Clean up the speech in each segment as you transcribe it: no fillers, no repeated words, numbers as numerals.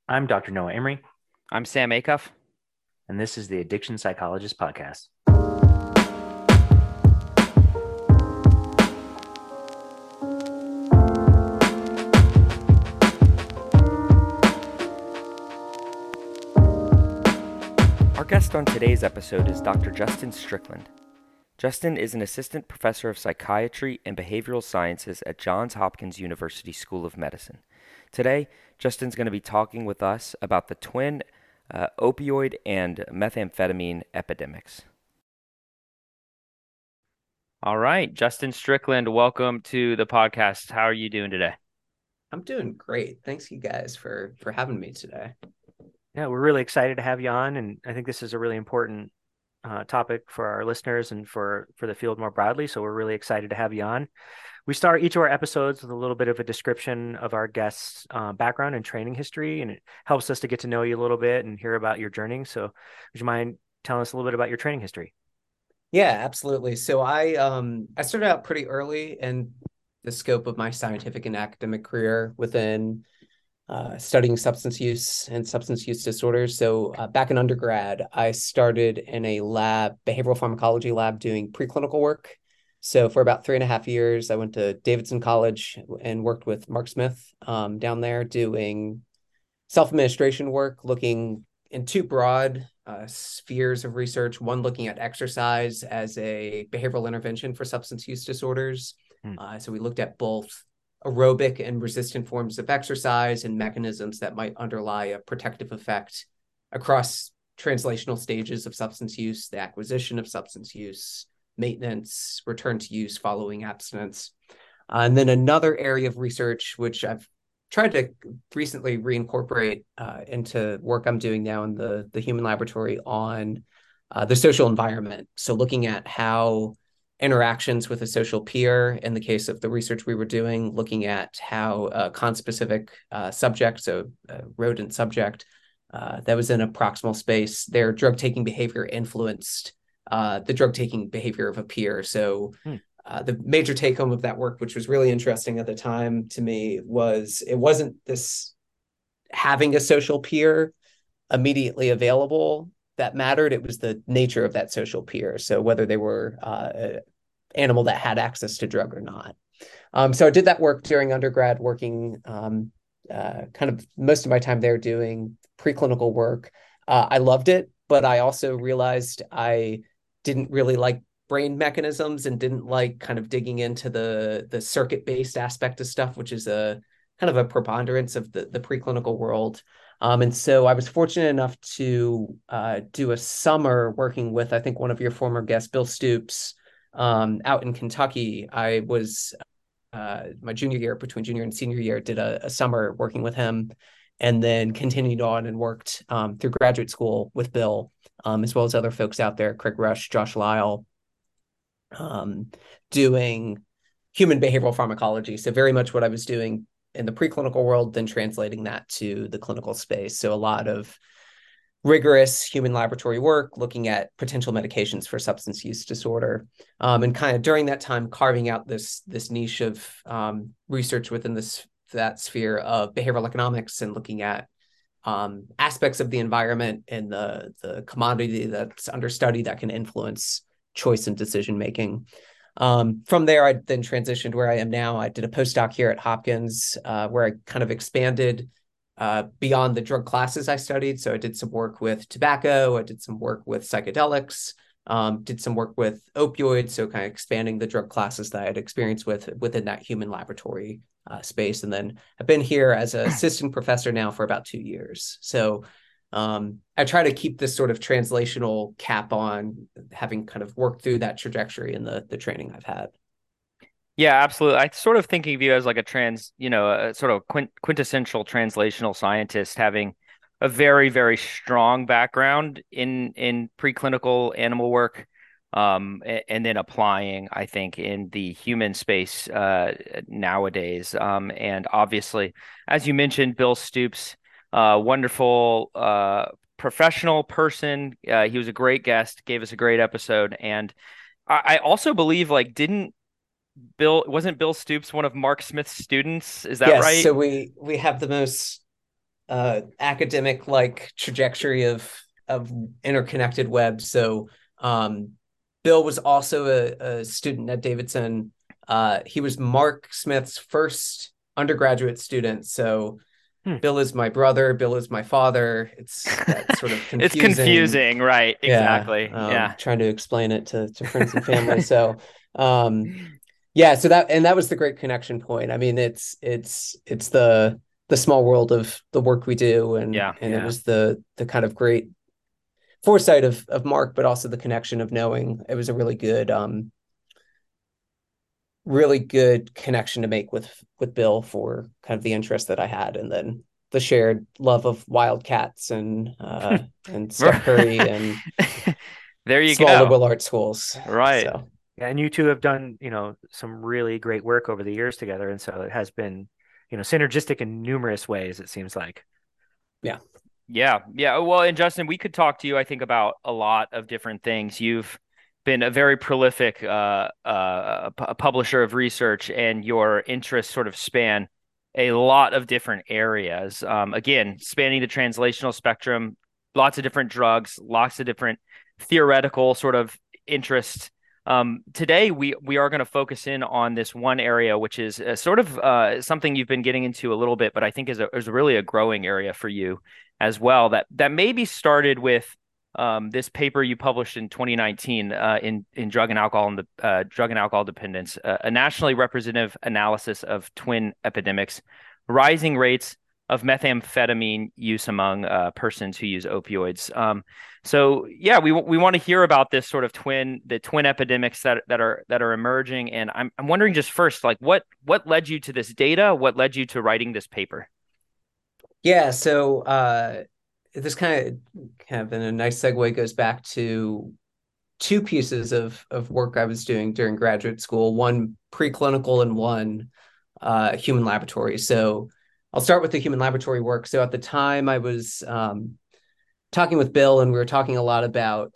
I'm Dr. Noah Emery, I'm Sam Acuff. and this is the Addiction Psychologist Podcast. Our guest on today's episode is Dr. Justin Strickland. Justin is an assistant professor of psychiatry and behavioral sciences at Johns Hopkins University School of Medicine. Today, Justin's going to be talking with us about the twin opioid and methamphetamine epidemics. All right, Justin Strickland, welcome to the podcast. How are you doing today? I'm doing great. Thanks you guys for having me today. Yeah, we're really excited to have you on, and I think this is a really important topic for our listeners and for the field more broadly. So we're really excited to have you on. We start each of our episodes with a little bit of a description of our guest's background and training history, and it helps us to get to know you a little bit and hear about your journey. So, would you mind telling us a little bit about your training history? Yeah, absolutely. So I started out pretty early in the scope of my scientific and academic career within studying substance use and substance use disorders. So back in undergrad, I started in a lab, behavioral pharmacology lab, doing preclinical work. So for about 3.5 years, I went to Davidson College and worked with Mark Smith down there doing self-administration work, looking in two broad spheres of research, one looking at exercise as a behavioral intervention for substance use disorders. Hmm. So we looked at both aerobic and resistant forms of exercise and mechanisms that might underlie a protective effect across translational stages of substance use, the acquisition of substance use, maintenance, return to use following abstinence. And then another area of research, which I've tried to recently reincorporate into work I'm doing now in the human laboratory on the social environment. So looking at how interactions with a social peer, in the case of the research we were doing, looking at how a conspecific subject, so a rodent subject that was in a proximal space, their drug-taking behavior influenced the drug-taking behavior of a peer. So Hmm. the major take home of that work, which was really interesting at the time to me, was it wasn't this having a social peer immediately available that mattered. It was the nature of that social peer. So whether they were an animal that had access to drug or not. So I did that work during undergrad, working kind of most of my time there doing preclinical work. I loved it, but I also realized I didn't really like brain mechanisms and didn't like kind of digging into the circuit based aspect of stuff, which is a kind of a preponderance of the preclinical world. And so I was fortunate enough to do a summer working with, I think, one of your former guests, Bill Stoops, out in Kentucky. I was my junior year, between junior and senior year, did a summer working with him, and then continued on and worked through graduate school with Bill, as well as other folks out there, Craig Rush, Josh Lyle, um, doing human behavioral pharmacology. So very much what I was doing in the preclinical world, then translating that to the clinical space. So a lot of rigorous human laboratory work looking at potential medications for substance use disorder, and kind of during that time carving out this niche of research within that sphere of behavioral economics and looking at aspects of the environment and the commodity that's under study that can influence choice and decision making. From there, I then transitioned where I am now. I did a postdoc here at Hopkins, where I kind of expanded beyond the drug classes I studied. So I did some work with tobacco, I did some work with psychedelics, did some work with opioids. So kind of expanding the drug classes that I had experience with within that human laboratory space. And then I've been here as an assistant professor now for about 2 years. So I try to keep this sort of translational cap on, having kind of worked through that trajectory in the training I've had. Yeah, absolutely. I sort of think of you as like a sort of quintessential translational scientist, having a very, very strong background in preclinical animal work, and then applying, I think, in the human space nowadays. And obviously, as you mentioned, Bill Stoops, wonderful professional person. He was a great guest, gave us a great episode, and I also believe like didn't wasn't Bill Stoops one of Mark Smith's students? Is that Yes, right? so we have the most academic like trajectory of interconnected web. So Bill was also a student at Davidson. He was Mark Smith's first undergraduate student. So Bill is my brother. Bill is my father. It's that sort of It's confusing. confusing, right? Yeah. Exactly. Yeah. Trying to explain it to friends and family. So, yeah, so that was the great connection point. I mean, it's the small world of the work we do, and Yeah. it was the kind of great foresight of Mark, but also the connection of knowing it was a really good connection to make with Bill for kind of the interest that I had, and then the shared love of Wildcats and Steph Curry and There you small go. liberal arts schools. Right. So Yeah, and you two have done, some really great work over the years together, and so it has been, synergistic in numerous ways, it seems like. yeah. Yeah. Yeah. Well, and Justin, we could talk to you, I think, about a lot of different things. You've been a very prolific publisher of research, and your interests sort of span a lot of different areas. Again, spanning the translational spectrum, lots of different drugs, lots of different theoretical sort of interests. Today, we are going to focus in on this one area, which is sort of something you've been getting into a little bit, but I think is really a growing area for you as well. That maybe started with this paper you published in 2019 in Drug and Alcohol and the Drug and Alcohol Dependence, a nationally representative analysis of twin epidemics, rising rates of methamphetamine use among persons who use opioids. So yeah, we want to hear about this sort of the twin epidemics that are emerging, and I'm wondering just first, like what led you to this data? What led you to writing this paper? Yeah, so this kind of in a nice segue goes back to two pieces of work I was doing during graduate school, one preclinical and one human laboratory. So I'll start with the human laboratory work. So at the time I was talking with Bill, and we were talking a lot about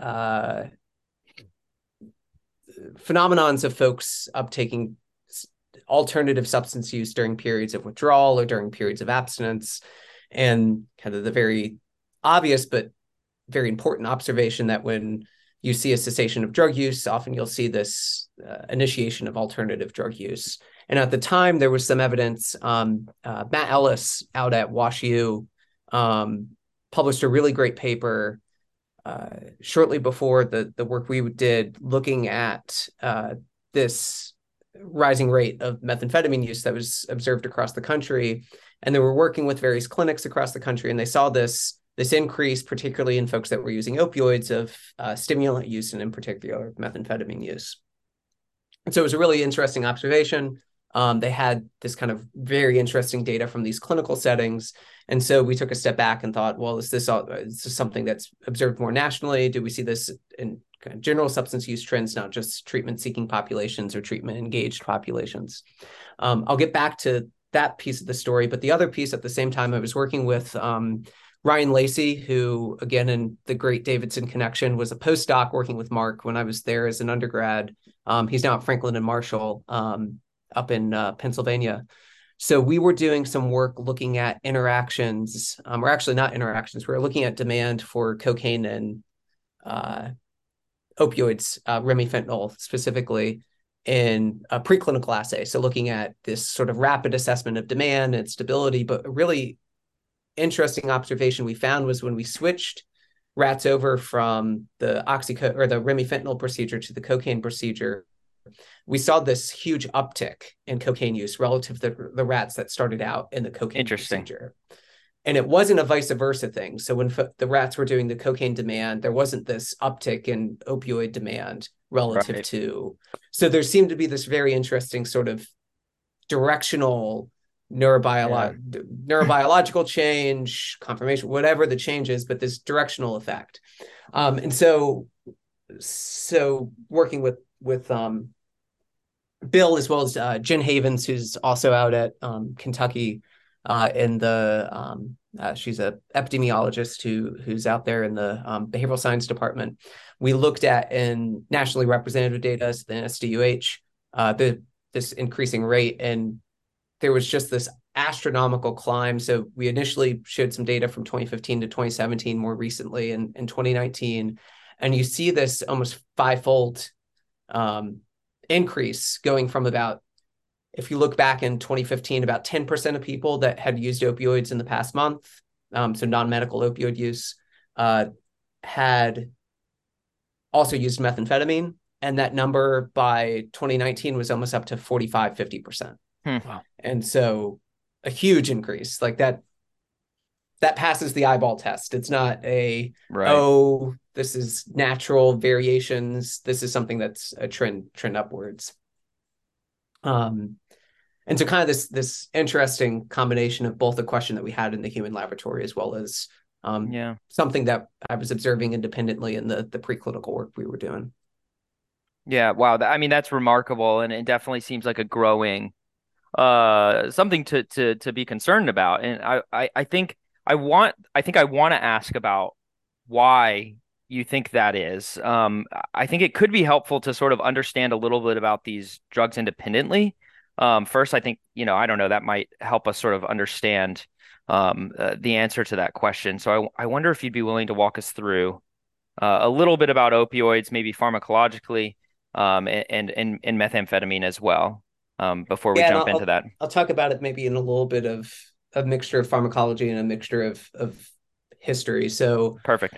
phenomenons of folks uptaking alternative substance use during periods of withdrawal or during periods of abstinence, and kind of the very obvious but very important observation that when you see a cessation of drug use, often you'll see this initiation of alternative drug use. And at the time, there was some evidence. Matt Ellis out at WashU published a really great paper shortly before the work we did, looking at this rising rate of methamphetamine use that was observed across the country. And they were working with various clinics across the country, and they saw this increase, particularly in folks that were using opioids, of stimulant use, and in particular methamphetamine use. And so it was a really interesting observation. They had this kind of very interesting data from these clinical settings. And so we took a step back and thought, well, is this something that's observed more nationally? Do we see this in kind of general substance use trends, not just treatment-seeking populations or treatment-engaged populations? I'll get back to that piece of the story. But the other piece, at the same time, I was working with Ryan Lacey, who, again, in the great Davidson connection, was a postdoc working with Mark when I was there as an undergrad. He's now at Franklin and Marshall up in Pennsylvania. So we were doing some work looking at interactions, or actually not interactions. We were looking at demand for cocaine and opioids, remifentanil specifically, in a preclinical assay. So looking at this sort of rapid assessment of demand and stability. But a really interesting observation we found was when we switched rats over from the remifentanil procedure to the cocaine procedure, we saw this huge uptick in cocaine use relative to the rats that started out in the cocaine procedure. And it wasn't a vice versa thing. So when the rats were doing the cocaine demand, there wasn't this uptick in opioid demand relative to. So there seemed to be this very interesting sort of directional neurobiological change, confirmation, whatever the change is, but this directional effect. And so working with Bill, as well as Jen Havens, who's also out at Kentucky in the she's a epidemiologist who's out there in the behavioral science department. We looked at in nationally representative data, so the SDUH, this increasing rate, and there was just this astronomical climb. So we initially showed some data from 2015 to 2017, more recently in 2019. And you see this almost fivefold increase going from about, if you look back in 2015, about 10% of people that had used opioids in the past month, so non-medical opioid use, had also used methamphetamine. And that number by 2019 was almost up to 45, 50%. Wow. And so a huge increase like that passes the eyeball test. It's not a, oh, this is natural variations. This is something that's a trend upwards. And so kind of this interesting combination of both the question that we had in the human laboratory as well as something that I was observing independently in the preclinical work we were doing. Yeah, wow. I mean, that's remarkable, and it definitely seems like a growing something to be concerned about. And I think I want to ask about why you think that is. I think it could be helpful to sort of understand a little bit about these drugs independently. First, I think, I don't know, that might help us sort of understand the answer to that question. So I wonder if you'd be willing to walk us through a little bit about opioids, maybe pharmacologically, and methamphetamine as well, before we jump into that. I'll talk about it maybe in a little bit of a mixture of pharmacology and a mixture of history. So perfect.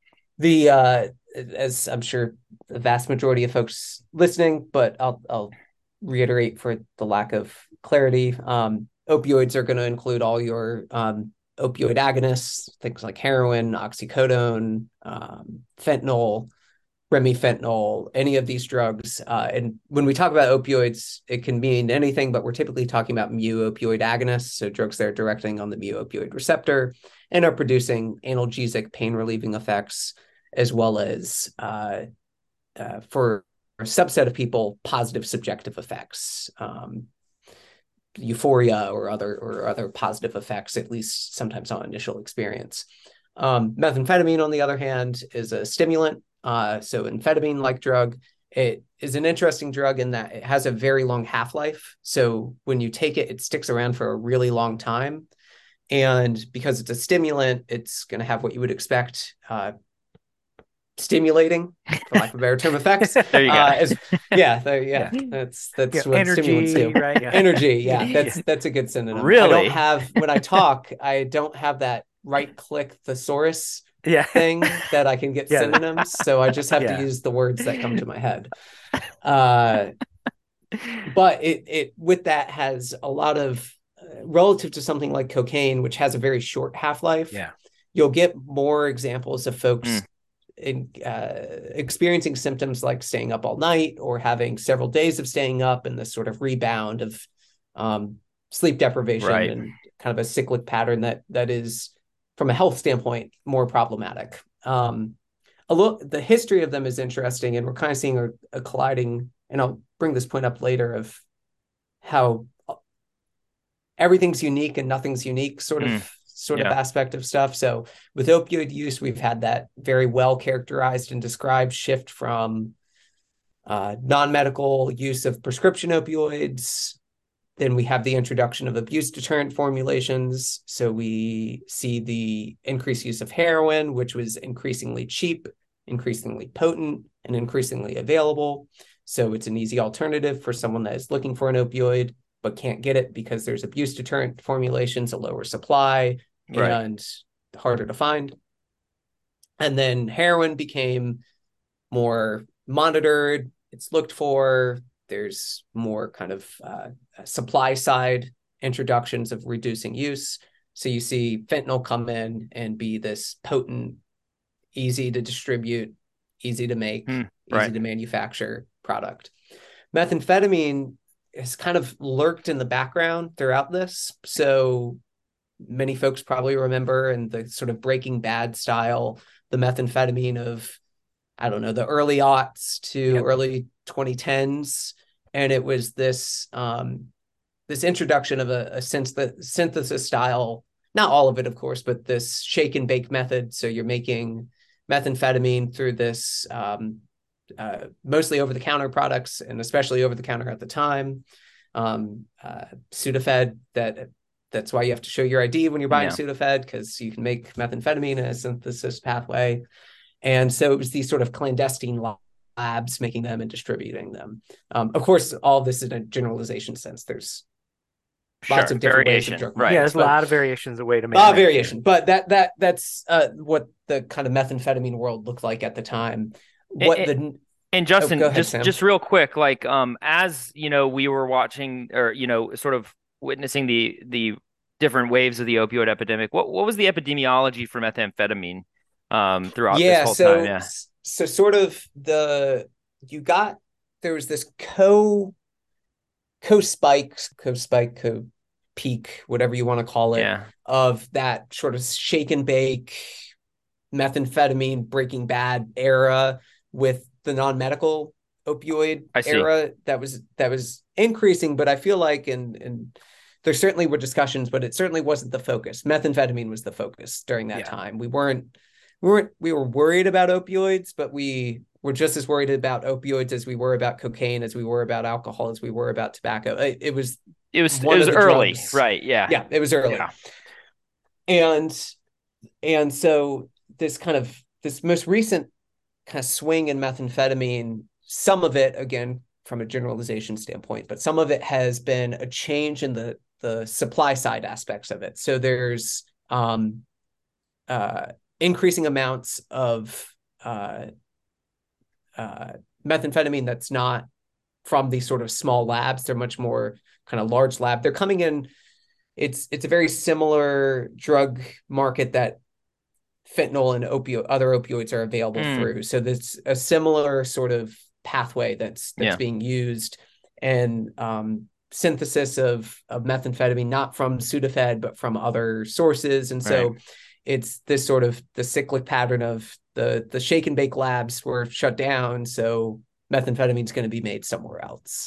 As I'm sure the vast majority of folks listening, but I'll reiterate for the lack of clarity. Opioids are going to include all your opioid agonists, things like heroin, oxycodone, fentanyl, remifentanil, any of these drugs. And when we talk about opioids, it can mean anything, but we're typically talking about mu-opioid agonists, so drugs that are directing on the mu-opioid receptor and are producing analgesic pain-relieving effects, as well as for a subset of people, positive subjective effects, euphoria or other positive effects, at least sometimes on initial experience. Methamphetamine, on the other hand, is a stimulant. So amphetamine-like drug. It is an interesting drug in that it has a very long half-life. So when you take it, it sticks around for a really long time. And because it's a stimulant, it's going to have what you would expect, stimulating, for lack of a better term, effects. There you go. That's what energy, stimulants do. Right? Yeah. Energy, that's a good synonym. Really? When I talk, I don't have that right-click thesaurus thing that I can get synonyms. So I just have to use the words that come to my head. But it with that has a lot of, relative to something like cocaine, which has a very short half-life. Yeah. You'll get more examples of folks experiencing symptoms like staying up all night or having several days of staying up, and this sort of rebound of sleep deprivation and kind of a cyclic pattern that is, from a health standpoint, more problematic. The history of them is interesting, and we're kind of seeing a colliding, and I'll bring this point up later, of how everything's unique and nothing's unique sort of aspect of stuff. So with opioid use, we've had that very well characterized and described shift from non-medical use of prescription opioids. Then we have the introduction of abuse deterrent formulations. So we see the increased use of heroin, which was increasingly cheap, increasingly potent, and increasingly available. So it's an easy alternative for someone that is looking for an opioid but can't get it because there's abuse deterrent formulations, a lower supply, and harder to find. And then heroin became more monitored. It's looked for. There's more kind of supply side introductions of reducing use. So you see fentanyl come in and be this potent, easy to distribute, easy to make, easy to manufacture product. Methamphetamine has kind of lurked in the background throughout this. So many folks probably remember in the sort of Breaking Bad style, the methamphetamine of, I don't know, the early aughts to early 2010s. And it was this this introduction of a synthesis style, not all of it, of course, but this shake and bake method. So you're making methamphetamine through this mostly over-the-counter products, and especially over-the-counter at the time. Sudafed, that that's why you have to show your ID when you're buying Yeah. Sudafed, because you can make methamphetamine in a synthesis pathway. And so it was these sort of clandestine labs making them and distributing them. Of course, all of this in a generalization sense. There's lots Sure. of different ways of Variation. drug Right. Yeah, markets, there's a lot of variations of way to make a lot of meth, yeah. variation. But that's what the kind of methamphetamine world looked like at the time. What And, the and Justin, go ahead, Sam. just real quick, like as you know, we were watching or sort of witnessing the different waves of the opioid epidemic. What was the epidemiology for methamphetamine throughout this whole time? Yeah. So sort of there was this co peak, whatever you want to call it, Yeah. of that sort of shake and bake methamphetamine Breaking Bad era with the non-medical opioid era that was increasing. But I feel like and there certainly were discussions, but it certainly wasn't the focus. Methamphetamine was the focus during that time. We were worried about opioids, but we were just as worried about opioids as we were about cocaine, as we were about alcohol, as we were about tobacco. It was early, drugs. Right? Yeah. Yeah, it was early. Yeah. And so this most recent kind of swing in methamphetamine, some of it, again, from a generalization standpoint, but some of it has been a change in the supply side aspects of it. So there's increasing amounts of methamphetamine that's not from these sort of small labs. They're much more kind of large lab. They're coming in. It's a very similar drug market that fentanyl and other opioids are available through. So there's a similar sort of pathway that's being used, and synthesis of methamphetamine, not from Sudafed, but from other sources. And so it's this sort of the cyclic pattern of the shake and bake labs were shut down. So methamphetamine is going to be made somewhere else,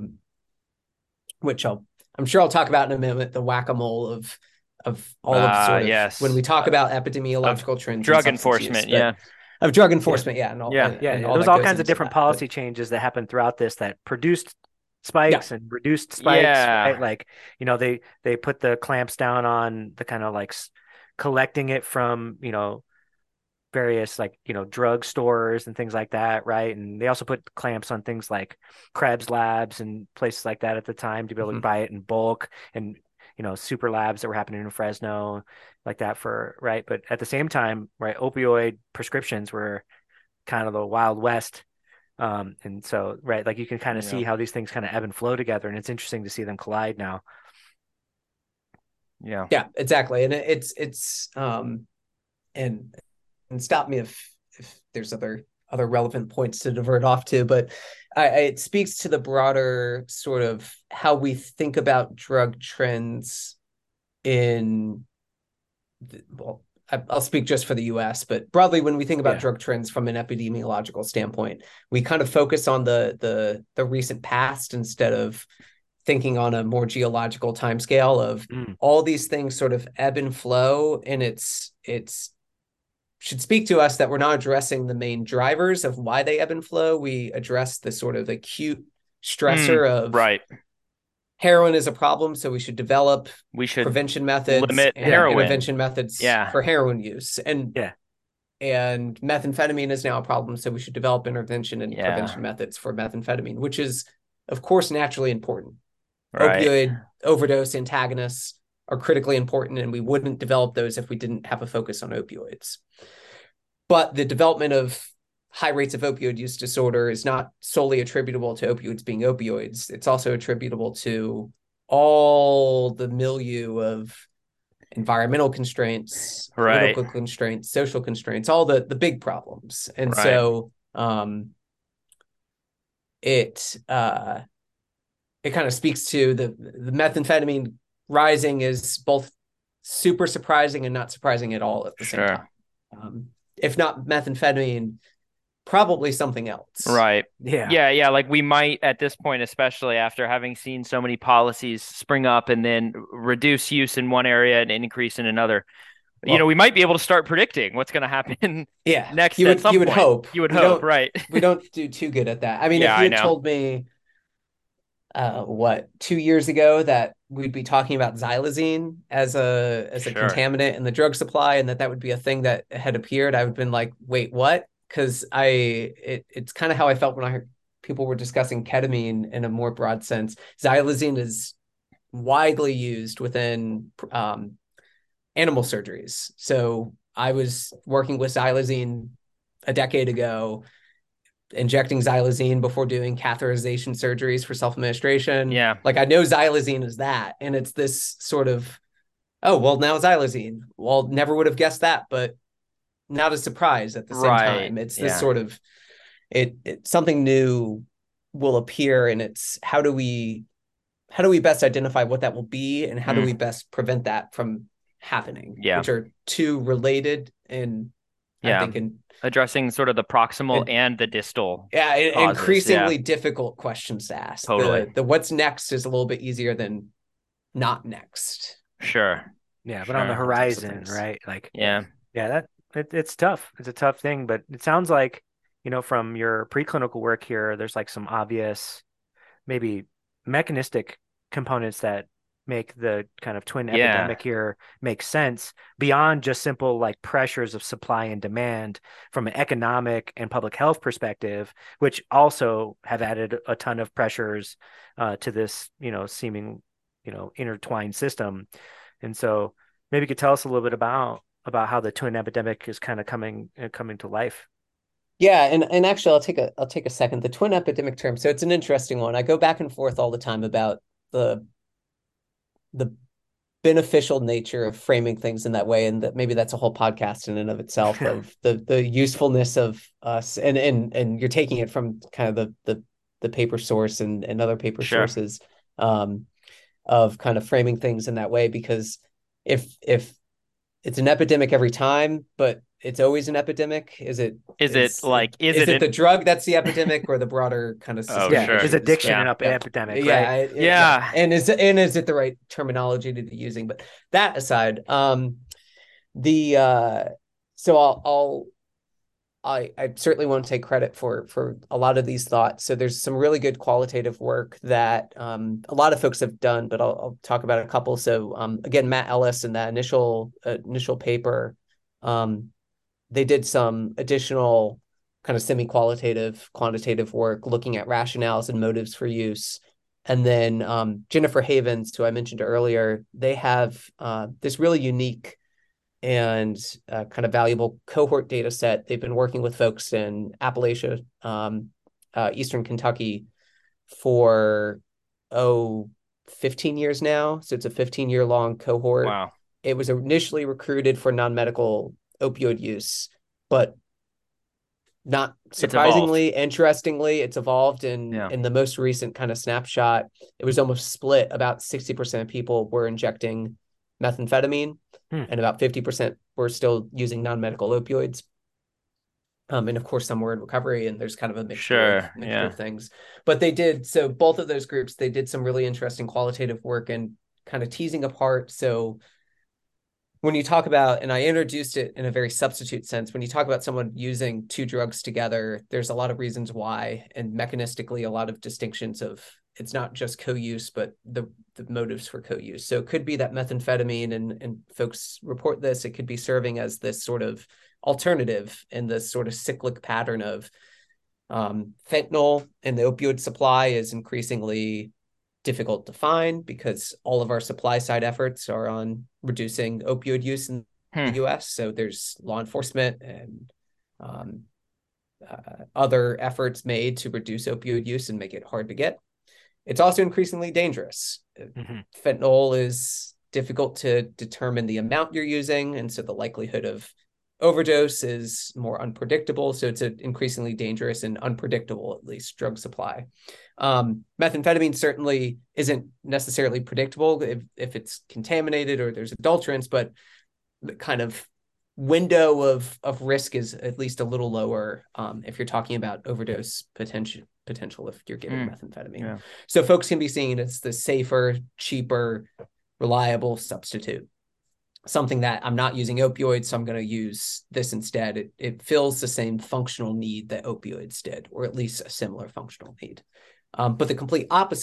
which I'm sure I'll talk about in a minute, the whack-a-mole of all of sort of when we talk about epidemiological trends, drug enforcement, of drug enforcement, and all there was all kinds of different policy changes that happened throughout this that produced spikes and reduced spikes, right? Like, they put the clamps down on the kind of like collecting it from, various drug stores and things like that, right? And they also put clamps on things like Krebs Labs and places like that at the time to be able to buy it in bulk, and super labs that were happening in Fresno like that right. But at the same time, right, opioid prescriptions were kind of the Wild West. And so, right, like you can kind of see how these things kind of ebb and flow together, and it's interesting to see them collide now. Yeah, exactly. And it's and stop me if there's other relevant points to divert off to, but it speaks to the broader sort of how we think about drug trends I'll speak just for the US, but broadly, when we think about drug trends from an epidemiological standpoint, we kind of focus on the recent past instead of thinking on a more geological timescale of all these things sort of ebb and flow. And it's should speak to us that we're not addressing the main drivers of why they ebb and flow. We address the sort of acute stressor of heroin is a problem, so we should develop prevention methods, limit heroin intervention methods for heroin use. And methamphetamine is now a problem, so we should develop intervention and prevention methods for methamphetamine, which is, of course, naturally important. Opioid overdose antagonists are critically important, and we wouldn't develop those if we didn't have a focus on opioids. But the development of high rates of opioid use disorder is not solely attributable to opioids being opioids. It's also attributable to all the milieu of environmental constraints, political constraints, social constraints, all the big problems. And so it kind of speaks to the methamphetamine rising is both super surprising and not surprising at all at the same time. If not methamphetamine, probably something else. Right. Yeah. Like we might at this point, especially after having seen so many policies spring up and then reduce use in one area and increase in another. Well, we might be able to start predicting what's going to happen next. You would hope. You would hope, right? We don't do too good at that. I mean, if you had told me 2 years ago that we'd be talking about xylazine as a Sure. contaminant in the drug supply, and that would be a thing that had appeared, I would have been like, wait, what? Because it's kind of how I felt when I heard people were discussing ketamine in a more broad sense. Xylazine is widely used within animal surgeries. So I was working with xylazine a decade ago, injecting xylazine before doing catheterization surgeries for self-administration. Yeah. Like I know xylazine is that, and it's this sort of, oh, well, now xylazine. Well, never would have guessed that, but not a surprise at the same Right. time. It's this Yeah. sort of it something new will appear, and it's how do we best identify what that will be, and how do we best prevent that from happening, Yeah. which are two related, and I Yeah. think in Addressing sort of the proximal it, and the distal yeah, causes. Yeah. increasingly difficult questions to ask. Totally. The what's next is a little bit easier than not next. Sure. Yeah, but on the Sure. horizon, right? Like, Yeah. yeah, it's tough. It's a tough thing, but it sounds like, from your preclinical work here, there's like some obvious, maybe mechanistic components that make the kind of twin Yeah. epidemic here make sense beyond just simple like pressures of supply and demand from an economic and public health perspective, which also have added a ton of pressures to this, seeming, intertwined system. And so maybe you could tell us a little bit about how the twin epidemic is kind of coming to life. Yeah, and actually I'll take a second. The twin epidemic term. So it's an interesting one. I go back and forth all the time about the beneficial nature of framing things in that way, and that maybe that's a whole podcast in and of itself, of the usefulness of us, and you're taking it from kind of the paper source and other paper Sure. sources, um, of kind of framing things in that way, because if it's an epidemic every time, but it's always an epidemic. Is it Is it like, is it the drug that's the epidemic, or the broader kind of Oh, systemic Yeah, sure. is issue addiction described? an Yeah. epidemic, right? Yeah. Yeah. And is it the right terminology to be using? But that aside, the so I certainly won't take credit for a lot of these thoughts. So there's some really good qualitative work that a lot of folks have done, but I'll talk about a couple. So again, Matt Ellis in that initial paper, they did some additional kind of semi-qualitative, quantitative work looking at rationales and motives for use. And then Jennifer Havens, who I mentioned earlier, they have this really unique and kind of valuable cohort data set. They've been working with folks in Appalachia, Eastern Kentucky for, 15 years now. So it's a 15-year long cohort. Wow. It was initially recruited for non-medical opioid use, but not surprisingly, interestingly, it's evolved in the most recent kind of snapshot. It was almost split. About 60% of people were injecting methamphetamine, and about 50% were still using non-medical opioids. And of course, some were in recovery, and there's kind of a mixture of things. But so both of those groups, they did some really interesting qualitative work and kind of teasing apart. So when you talk about, and I introduced it in a very substitute sense, when you talk about someone using two drugs together, there's a lot of reasons why, and mechanistically, a lot of distinctions of, it's not just co-use, but the motives for co-use. So it could be that methamphetamine, and folks report this, it could be serving as this sort of alternative in this sort of cyclic pattern of fentanyl in the opioid supply is increasingly difficult to find because all of our supply side efforts are on reducing opioid use in the US. So there's law enforcement and other efforts made to reduce opioid use and make it hard to get. It's also increasingly dangerous. Fentanyl is difficult to determine the amount you're using, and so the likelihood of overdose is more unpredictable. So it's an increasingly dangerous and unpredictable, at least, drug supply. Methamphetamine certainly isn't necessarily predictable if it's contaminated or there's adulterants, but the kind of window of risk is at least a little lower if you're talking about overdose potential if you're giving methamphetamine. Yeah. So folks can be seeing it as the safer, cheaper, reliable substitute. Something that I'm not using opioids, so I'm going to use this instead. It fills the same functional need that opioids did, or at least a similar functional need. But the complete opposite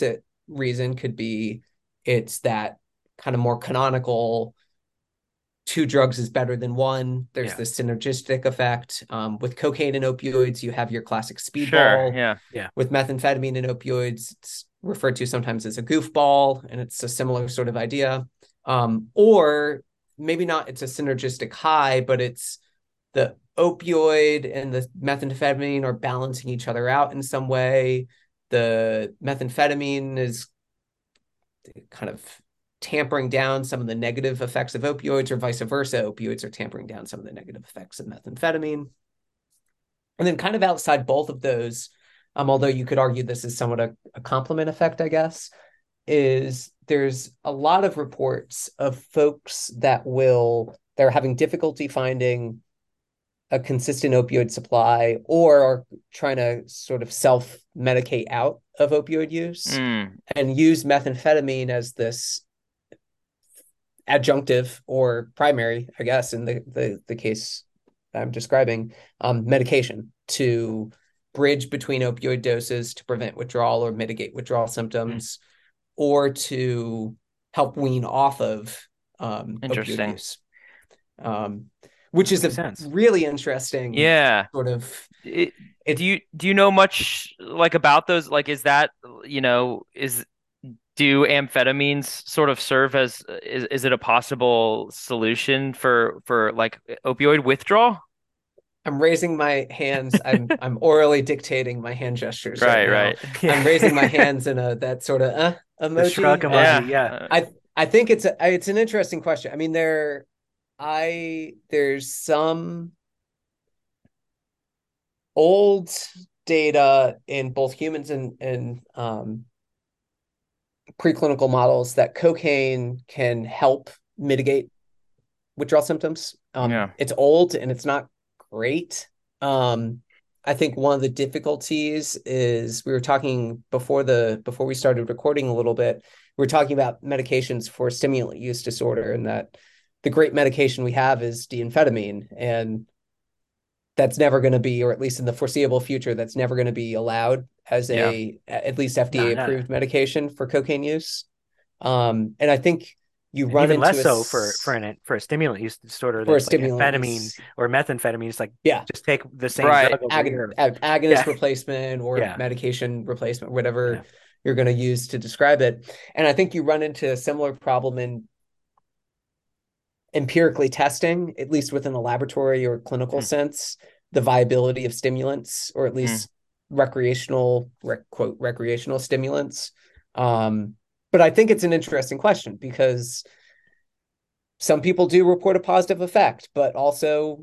reason could be it's that kind of more canonical two drugs is better than one. There's this synergistic effect. With cocaine and opioids, you have your classic speedball. Sure, yeah. With methamphetamine and opioids, it's referred to sometimes as a goofball, and it's a similar sort of idea. Or maybe not, it's a synergistic high, but it's the opioid and the methamphetamine are balancing each other out in some way. The methamphetamine is kind of tampering down some of the negative effects of opioids, or vice versa. Opioids are tampering down some of the negative effects of methamphetamine. And then kind of outside both of those, although you could argue this is somewhat a complement effect, I guess, is there's a lot of reports of folks that are having difficulty finding a consistent opioid supply, or are trying to sort of self-medicate out of opioid use and use methamphetamine as this adjunctive or primary, I guess, in the case I'm describing, medication to bridge between opioid doses to prevent withdrawal or mitigate withdrawal symptoms, or to help wean off of opioid use. Which is really interesting. Yeah. Sort of. Do you know much like about those? Like, is that, do amphetamines sort of serve as, is it a possible solution for like opioid withdrawal? I'm raising my hands. I'm orally dictating my hand gestures right now. Right. Yeah. I'm raising my hands in that sort of emoji. The shrug emoji. Yeah. I think it's an interesting question. I mean, there's some old data in both humans and preclinical models that cocaine can help mitigate withdrawal symptoms. It's old and it's not great. I think one of the difficulties is, we were talking before we started recording a little bit, we were talking about medications for stimulant use disorder, and that the great medication we have is D-amphetamine, and that's never going to be, or at least in the foreseeable future, that's never going to be allowed as at least FDA approved medication for cocaine use. And I think you run even into less so for a stimulant use disorder. For a stimulant, amphetamine or methamphetamine, it's like, just take the same drug over here. Agonist replacement or medication replacement, whatever you're going to use to describe it. And I think you run into a similar problem in empirically testing, at least within a laboratory or clinical sense, the viability of stimulants, or at least recreational stimulants. But I think it's an interesting question, because some people do report a positive effect, but also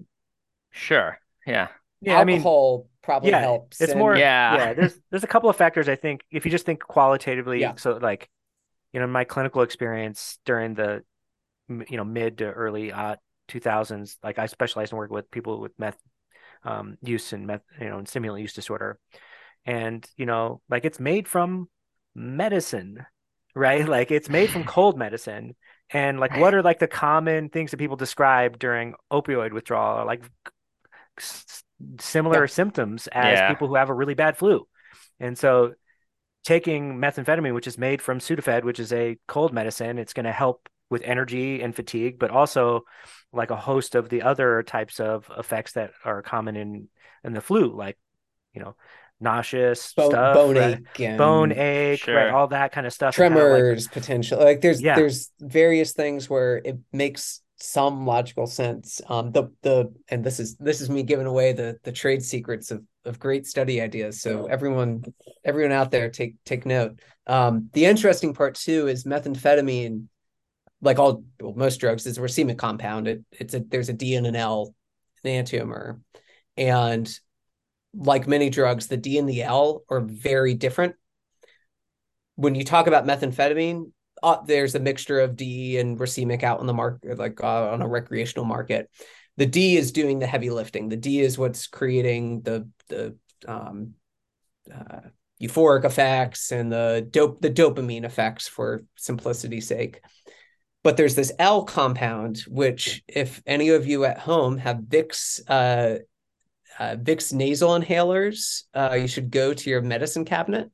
alcohol probably helps. It's more there's a couple of factors, I think, if you just think qualitatively. So like, in my clinical experience during the mid to early 2000s, like I specialized in working with people with meth use and and stimulant use disorder, and like it's made from medicine, right? Like it's made from cold medicine, and like what are like the common things that people describe during opioid withdrawal, like similar symptoms as people who have a really bad flu. And so taking methamphetamine, which is made from Sudafed, which is a cold medicine, it's going to help with energy and fatigue, but also like a host of the other types of effects that are common in the flu, like, nauseous stuff, bone ache, right? All that kind of stuff. Tremors, potential. Like there's various things where it makes some logical sense. And this is me giving away the trade secrets of great study ideas. So everyone out there, take note. The interesting part too is methamphetamine, like most drugs, is a racemic compound. There's a D and an L enantiomer, and like many drugs, the D and the L are very different. When you talk about methamphetamine, there's a mixture of D and racemic out on the market, like on a recreational market. The D is doing the heavy lifting. The D is what's creating the euphoric effects and the dopamine effects, for simplicity's sake. But there's this L compound, which, if any of you at home have Vicks nasal inhalers, you should go to your medicine cabinet,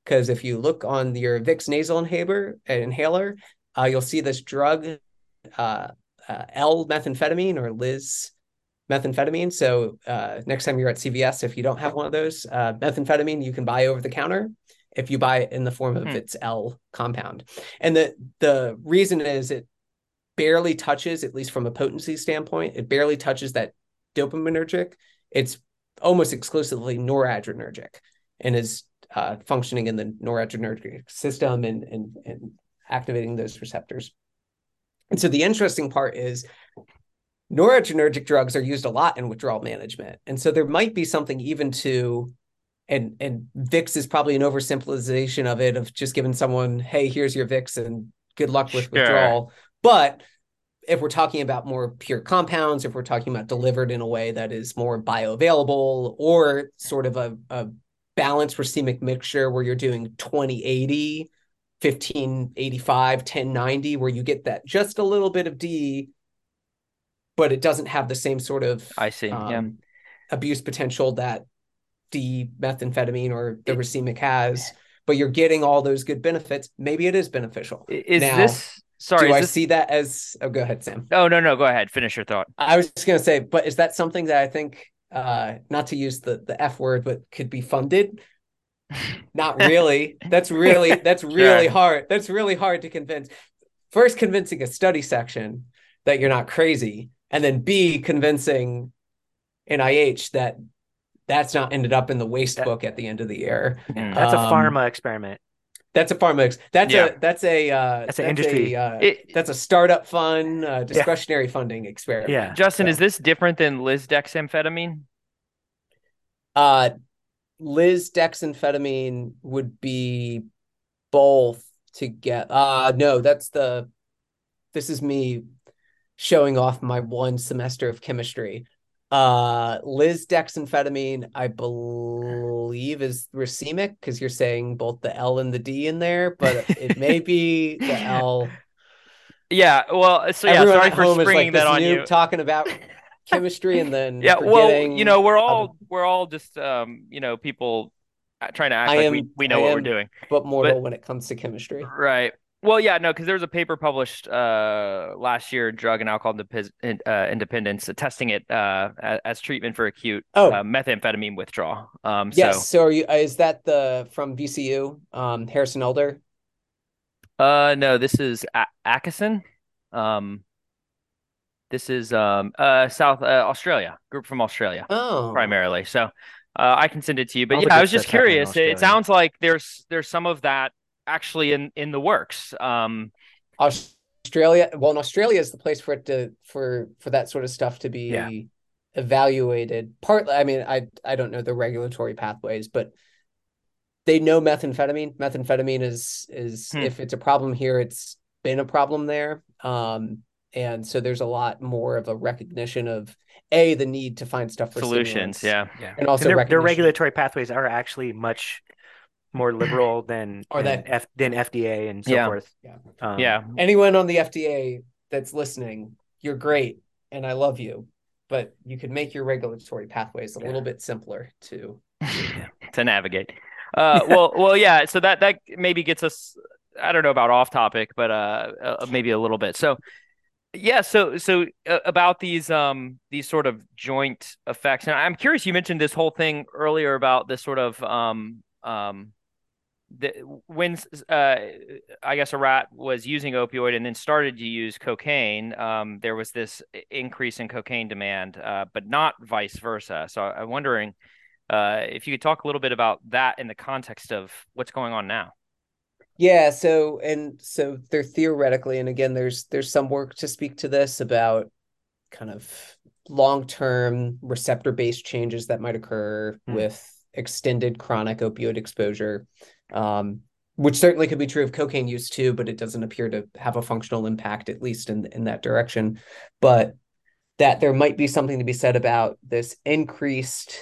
because if you look on your Vicks nasal inhaler, you'll see this drug, L-methamphetamine or Liz methamphetamine. So next time you're at CVS, if you don't have one of those, methamphetamine you can buy over the counter if you buy it in the form of its L compound. And the reason is it barely touches, at least from a potency standpoint, it barely touches that dopaminergic. It's almost exclusively noradrenergic and is functioning in the noradrenergic system and activating those receptors. And so the interesting part is noradrenergic drugs are used a lot in withdrawal management. And so there might be something even to, and Vicks is probably an oversimplification of it, of just giving someone, hey, here's your Vicks and good luck with withdrawal. But if we're talking about more pure compounds, if we're talking about delivered in a way that is more bioavailable, or sort of a balanced racemic mixture where you're doing 20-80, 15-85, 10-90, where you get that just a little bit of D, but it doesn't have the same sort of abuse potential that D-methamphetamine or the racemic has, but you're getting all those good benefits. Maybe it is beneficial. I see that as... Oh, go ahead, Sam. Oh, no, go ahead. Finish your thought. I was just going to say, but is that something that I think, not to use the F word, but could be funded? Not really. That's really hard. That's really hard to convince. First, convincing a study section that you're not crazy, and then B, convincing NIH that that's not ended up in the waste book at the end of the year. That's a pharma experiment. That's a pharma. That's an industry. That's a startup fund, discretionary funding experiment. Yeah. Justin, is this different than lisdexamfetamine? Lisdexamfetamine would be both together. No, this is me showing off my one semester of chemistry. Lisdexamfetamine, I believe, is racemic, because you're saying both the L and the D in there, but it may be the L. Yeah, well, so everyone sorry at for home springing is like that on you. Talking about chemistry and then we're all just people trying to act we know what we're doing, but mortal when it comes to chemistry, right? Well, yeah, no, because there was a paper published last year, Drug and Alcohol Independence, testing it as treatment for acute methamphetamine withdrawal. Yes. So is that from VCU, Harrison Elder? No, this is Atchison. This is South Australia, group from Australia, primarily. So I can send it to you. But I was just curious. It sounds like there's some of that actually in the works. Australia, well, in Australia is the place for it for that sort of stuff to be evaluated. Partly, I mean, I don't know the regulatory pathways, but they know methamphetamine. Methamphetamine is if it's a problem here, it's been a problem there. And so there's a lot more of a recognition of the need to find stuff for solutions. Yeah. And also their regulatory pathways are actually much more liberal than FDA and so forth. Yeah. Anyone on the FDA that's listening, you're great and I love you, but you could make your regulatory pathways a little bit simpler to navigate. Yeah. So that maybe gets us, I don't know about off topic, but maybe a little bit. So yeah. So about these sort of joint effects, and I'm curious, you mentioned this whole thing earlier about this sort of, when I guess a rat was using opioid and then started to use cocaine, there was this increase in cocaine demand, but not vice versa. So I'm wondering if you could talk a little bit about that in the context of what's going on now. Yeah, so there theoretically, and again, there's some work to speak to this about kind of long-term receptor-based changes that might occur with extended chronic opioid exposure, which certainly could be true of cocaine use too, but it doesn't appear to have a functional impact, at least in that direction. But that there might be something to be said about this increased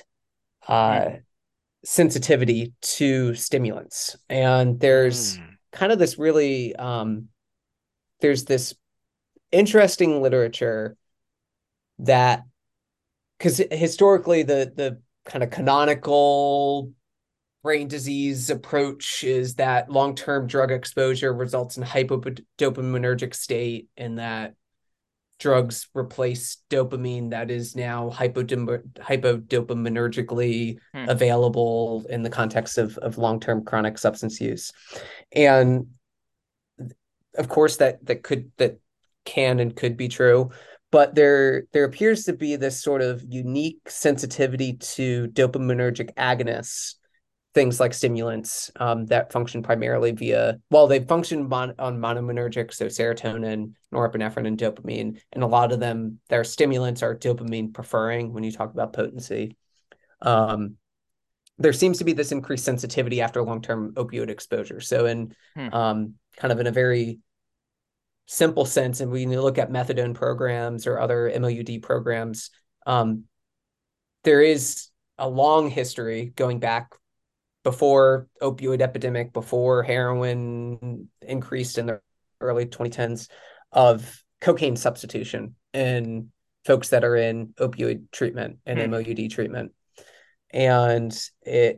sensitivity to stimulants. And there's kind of this really, there's this interesting literature that, because historically the kind of canonical brain disease approach is that long-term drug exposure results in hypodopaminergic state, and that drugs replace dopamine that is now hypodopaminergically available in the context of long-term chronic substance use. And of course that can and could be true, but there appears to be this sort of unique sensitivity to dopaminergic agonists, things like stimulants, that function primarily they function on monoaminergic, so serotonin, norepinephrine, and dopamine, and a lot of them, their stimulants are dopamine preferring when you talk about potency. There seems to be this increased sensitivity after long-term opioid exposure. So in kind of in a very simple sense, and when you look at methadone programs or other MOUD programs, there is a long history going back before opioid epidemic, before heroin increased in the early 2010s, of cocaine substitution in folks that are in opioid treatment and MOUD treatment. And it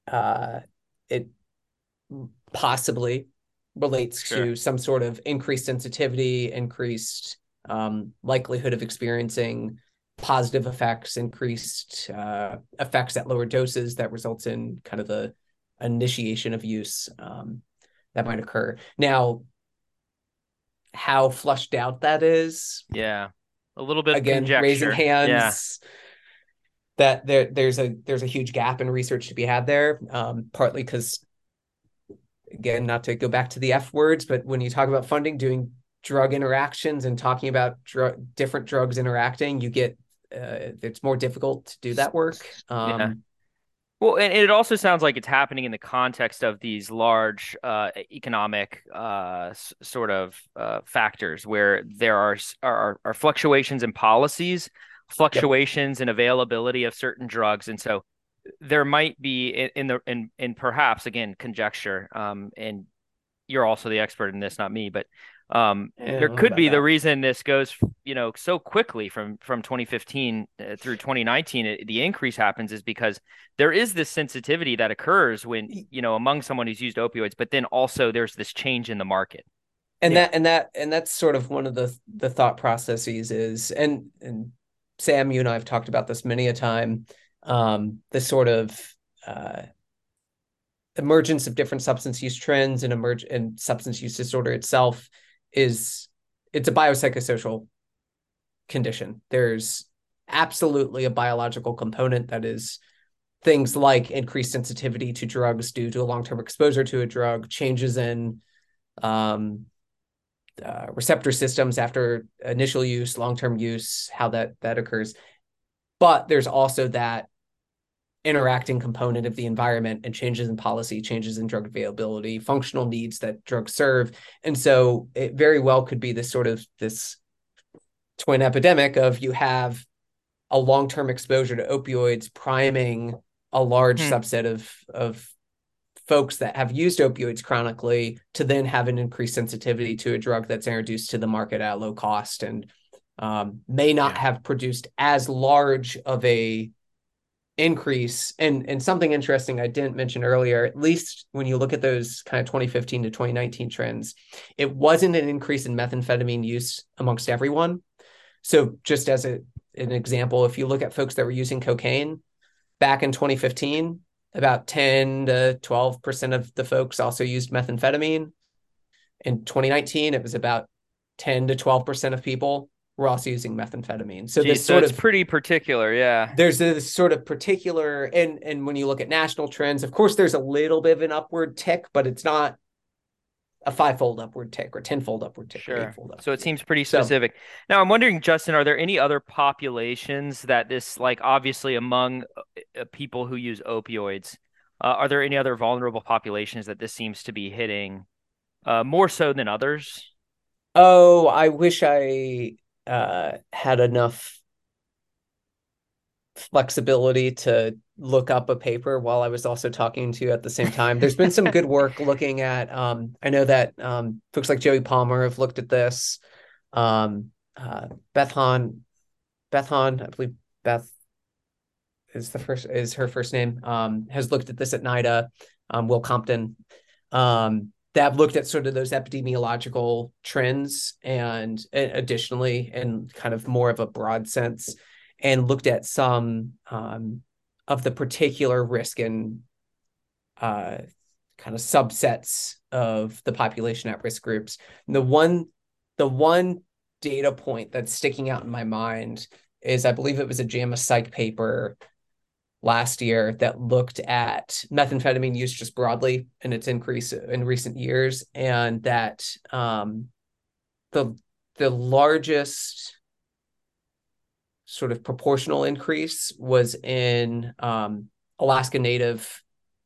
possibly relates to some sort of increased sensitivity, increased likelihood of experiencing positive effects, increased effects at lower doses that results in kind of the initiation of use that might occur. Now, how flushed out that is, a little bit again, conjecture. raising hands, that there's a huge gap in research to be had there, partly because, again, not to go back to the F words, but when you talk about funding, doing drug interactions and talking about different drugs interacting, you get it's more difficult to do that work. Well, and it also sounds like it's happening in the context of these large economic sort of factors where there are fluctuations in policies, fluctuations in availability of certain drugs, and so there might be in perhaps, again, conjecture, and you're also the expert in this, not me, but there could be the reason this goes, so quickly from 2015 through 2019, the increase happens is because there is this sensitivity that occurs when, among someone who's used opioids, but then also there's this change in the market. And that's sort of one of the thought processes is, and Sam, you and I have talked about this many a time, this sort of emergence of different substance use trends and substance use disorder itself it's a biopsychosocial condition. There's absolutely a biological component that is things like increased sensitivity to drugs due to a long-term exposure to a drug, changes in receptor systems after initial use, long-term use, how that occurs. But there's also that interacting component of the environment and changes in policy, changes in drug availability, functional needs that drugs serve. And so it very well could be this twin epidemic of, you have a long-term exposure to opioids priming a large subset of folks that have used opioids chronically to then have an increased sensitivity to a drug that's introduced to the market at low cost and may not have produced as large of a increase. And something interesting I didn't mention earlier, at least when you look at those kind of 2015 to 2019 trends, it wasn't an increase in methamphetamine use amongst everyone. So just as an example, if you look at folks that were using cocaine back in 2015, about 10 to 12% of the folks also used methamphetamine. In 2019, it was about 10 to 12% of people were also using methamphetamine. So it's pretty particular. Yeah. There's this sort of particular, and when you look at national trends, of course, there's a little bit of an upward tick, but it's not a 5-fold upward tick or 10-fold upward tick. Sure. Or 8-fold upward so it seems pretty specific. Now I'm wondering, Justin, are there any other populations that this, like, obviously among people who use opioids, are there any other vulnerable populations that this seems to be hitting more so than others? Oh, I wish I had enough flexibility to look up a paper while I was also talking to you at the same time. There's been some good work looking at, I know that folks like Joey Palmer have looked at this. Beth Hahn, I believe Beth is her first name, has looked at this at NIDA, Will Compton, that have looked at sort of those epidemiological trends and additionally, in kind of more of a broad sense, and looked at some of the particular risk and kind of subsets of the population at risk groups. And the one data point that's sticking out in my mind is, I believe it was a JAMA Psych paper last year that looked at methamphetamine use just broadly and its increase in recent years, and that the largest sort of proportional increase was in Alaska Native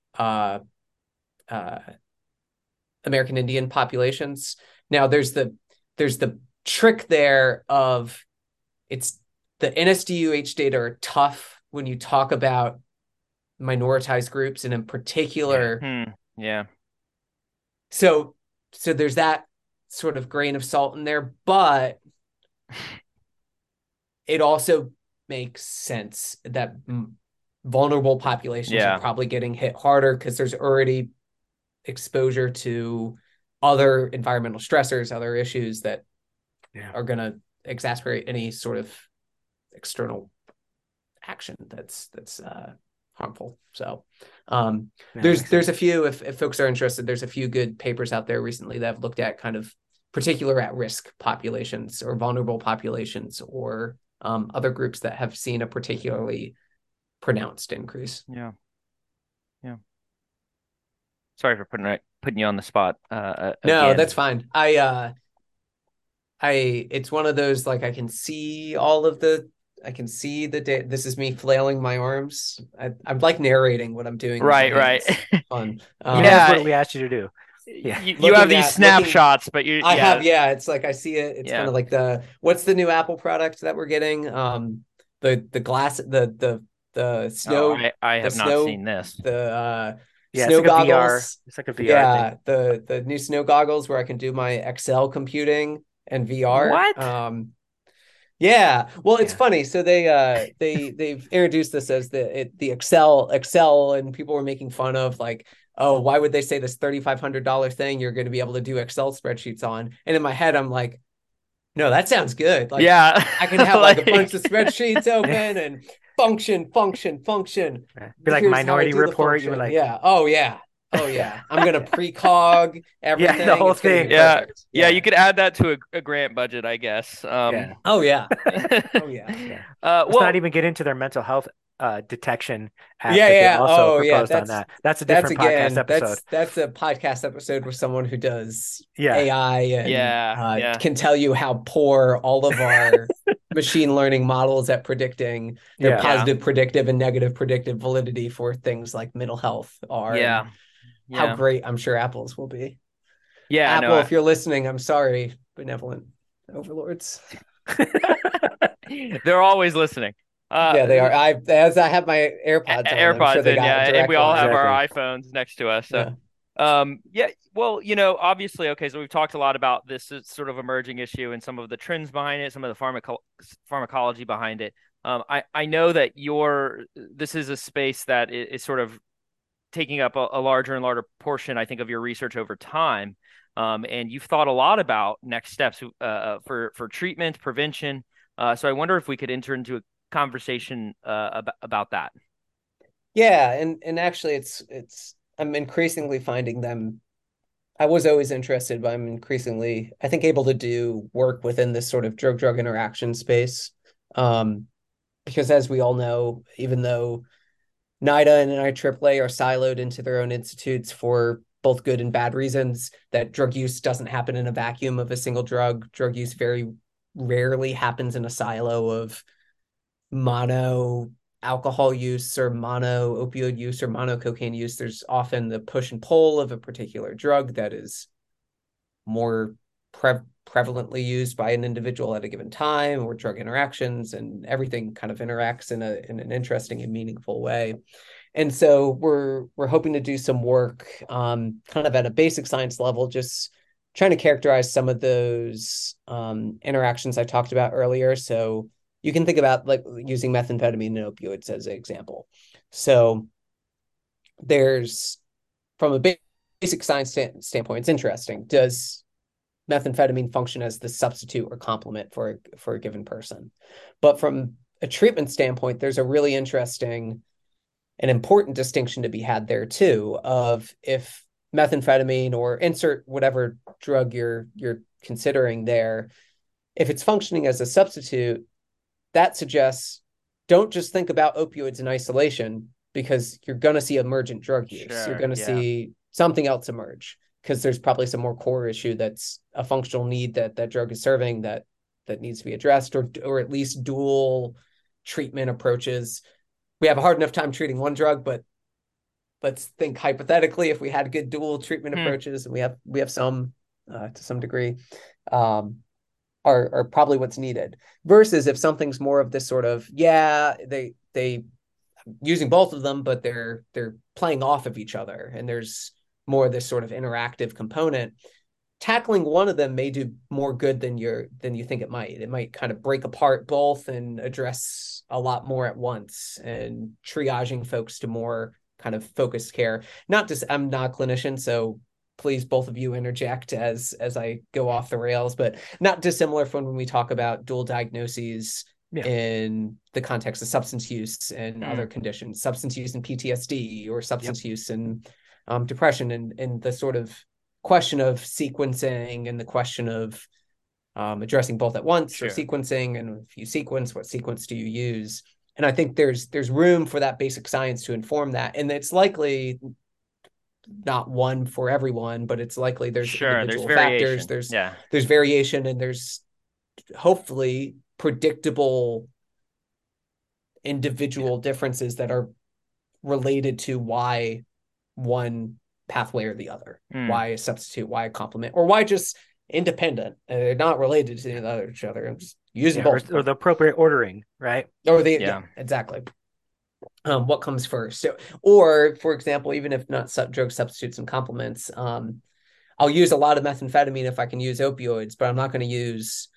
American Indian populations. Now there's the trick there of, it's the NSDUH data are tough when you talk about minoritized groups, and in particular, yeah. So there's that sort of grain of salt in there, but it also makes sense that vulnerable populations are probably getting hit harder because there's already exposure to other environmental stressors, other issues that are going to exacerbate any sort of external action that's harmful. So there's a few, if folks are interested, there's a few good papers out there recently that have looked at kind of particular at-risk populations or vulnerable populations, or other groups that have seen a particularly pronounced increase. Yeah. Sorry for putting you on the spot. No, again. That's fine. It's one of those, like, I can see the data. This is me flailing my arms. I'm like narrating what I'm doing. Right. It's fun. That's what we asked you to do. Yeah. You have these snapshots, but I have, it's like, I see it. It's kind of like what's the new Apple product that we're getting? The glass, the snow. I have not seen this. The snow goggles. VR. It's like a VR thing. The new snow goggles where I can do my Excel computing and VR. What? Yeah. Well, it's funny. So they've introduced this as the Excel, and people were making fun of, like, oh, why would they say this $3,500 thing you're going to be able to do Excel spreadsheets on? And in my head, I'm like, no, that sounds good. Like, I can have like a bunch of spreadsheets open and function. Be like Minority Report. You were like, oh yeah. I'm gonna precog everything. Yeah, the whole thing. Yeah. You could add that to a grant budget, I guess. Oh yeah. Let's not even get into their mental health detection app. Also proposed on that. That's a different podcast episode. That's a podcast episode with someone who does AI and can tell you how poor all of our machine learning models at predicting their positive predictive and negative predictive validity for things like mental health are. How great I'm sure Apple's will be. Apple, if you're listening, I'm sorry, benevolent overlords. They're always listening. They are. I have my AirPods on, and we all have our iPhones next to us. So, well, obviously, okay. So we've talked a lot about this sort of emerging issue and some of the trends behind it, some of the pharmacology behind it. I know that this is a space that is sort of taking up a larger and larger portion, I think, of your research over time. And you've thought a lot about next steps for treatment, prevention. So I wonder if we could enter into a conversation about that. Yeah, and actually, it's I'm increasingly finding them. I was always interested, but I'm increasingly, I think, able to do work within this sort of drug-drug interaction space. Because as we all know, even though NIDA and IEEE are siloed into their own institutes for both good and bad reasons, that drug use doesn't happen in a vacuum of a single drug. Drug use very rarely happens in a silo of mono alcohol use or mono opioid use or mono cocaine use. There's often the push and pull of a particular drug that is more prevalently used by an individual at a given time, or drug interactions, and everything kind of interacts in an interesting and meaningful way. And so we're hoping to do some work kind of at a basic science level, just trying to characterize some of those interactions I talked about earlier. So you can think about like using methamphetamine and opioids as an example. So there's, from a basic science standpoint, it's interesting. Does methamphetamine function as the substitute or complement for a given person? But from a treatment standpoint, there's a really interesting and important distinction to be had there too, of if methamphetamine, or insert whatever drug you're considering there, if it's functioning as a substitute, that suggests don't just think about opioids in isolation, because you're going to see emergent drug use. Sure, You're going to yeah. see something else emerge, because there's probably some more core issue that's a functional need that that drug is serving that needs to be addressed, or at least dual treatment approaches. We have a hard enough time treating one drug, but let's think hypothetically, if we had good dual treatment approaches, and we have some to some degree, are probably what's needed. Versus if something's more of this sort of, yeah, they using both of them, but they're playing off of each other, and there's more of this sort of interactive component. Tackling one of them may do more good than you think it might. It might kind of break apart both and address a lot more at once, and triaging folks to more kind of focused care. Not just, I'm not a clinician, so please both of you interject as I go off the rails, but not dissimilar from when we talk about dual diagnoses in the context of substance use and other conditions, substance use and PTSD, or substance use and depression, and the sort of question of sequencing, and the question of addressing both at once, or sequencing, and if you sequence, what sequence do you use? And I think there's room for that basic science to inform that, and it's likely not one for everyone, but it's likely there's individual factors, there's variation, and there's hopefully predictable individual differences that are related to why one pathway or the other, why a substitute, why a complement, or why just independent. They're not related to each other. I'm just using both, or the appropriate ordering, right? Or exactly. What comes first? So, or for example, even if not drug substitutes and complements, I'll use a lot of methamphetamine if I can use opioids, but I'm not going to use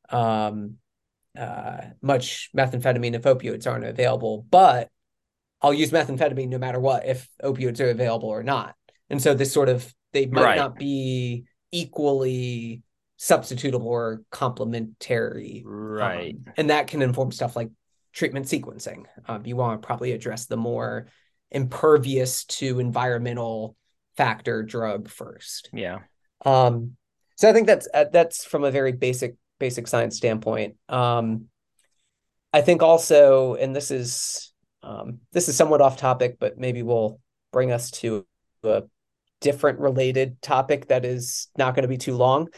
much methamphetamine if opioids aren't available. But I'll use methamphetamine no matter what, if opioids are available or not. And so this sort of, they might not be equally substitutable or complementary. Right. And that can inform stuff like treatment sequencing. You want to probably address the more impervious to environmental factor drug first. Yeah. So I think that's from a very basic science standpoint. I think also, and this is somewhat off topic, but maybe will bring us to a different related topic that is not going to be too long.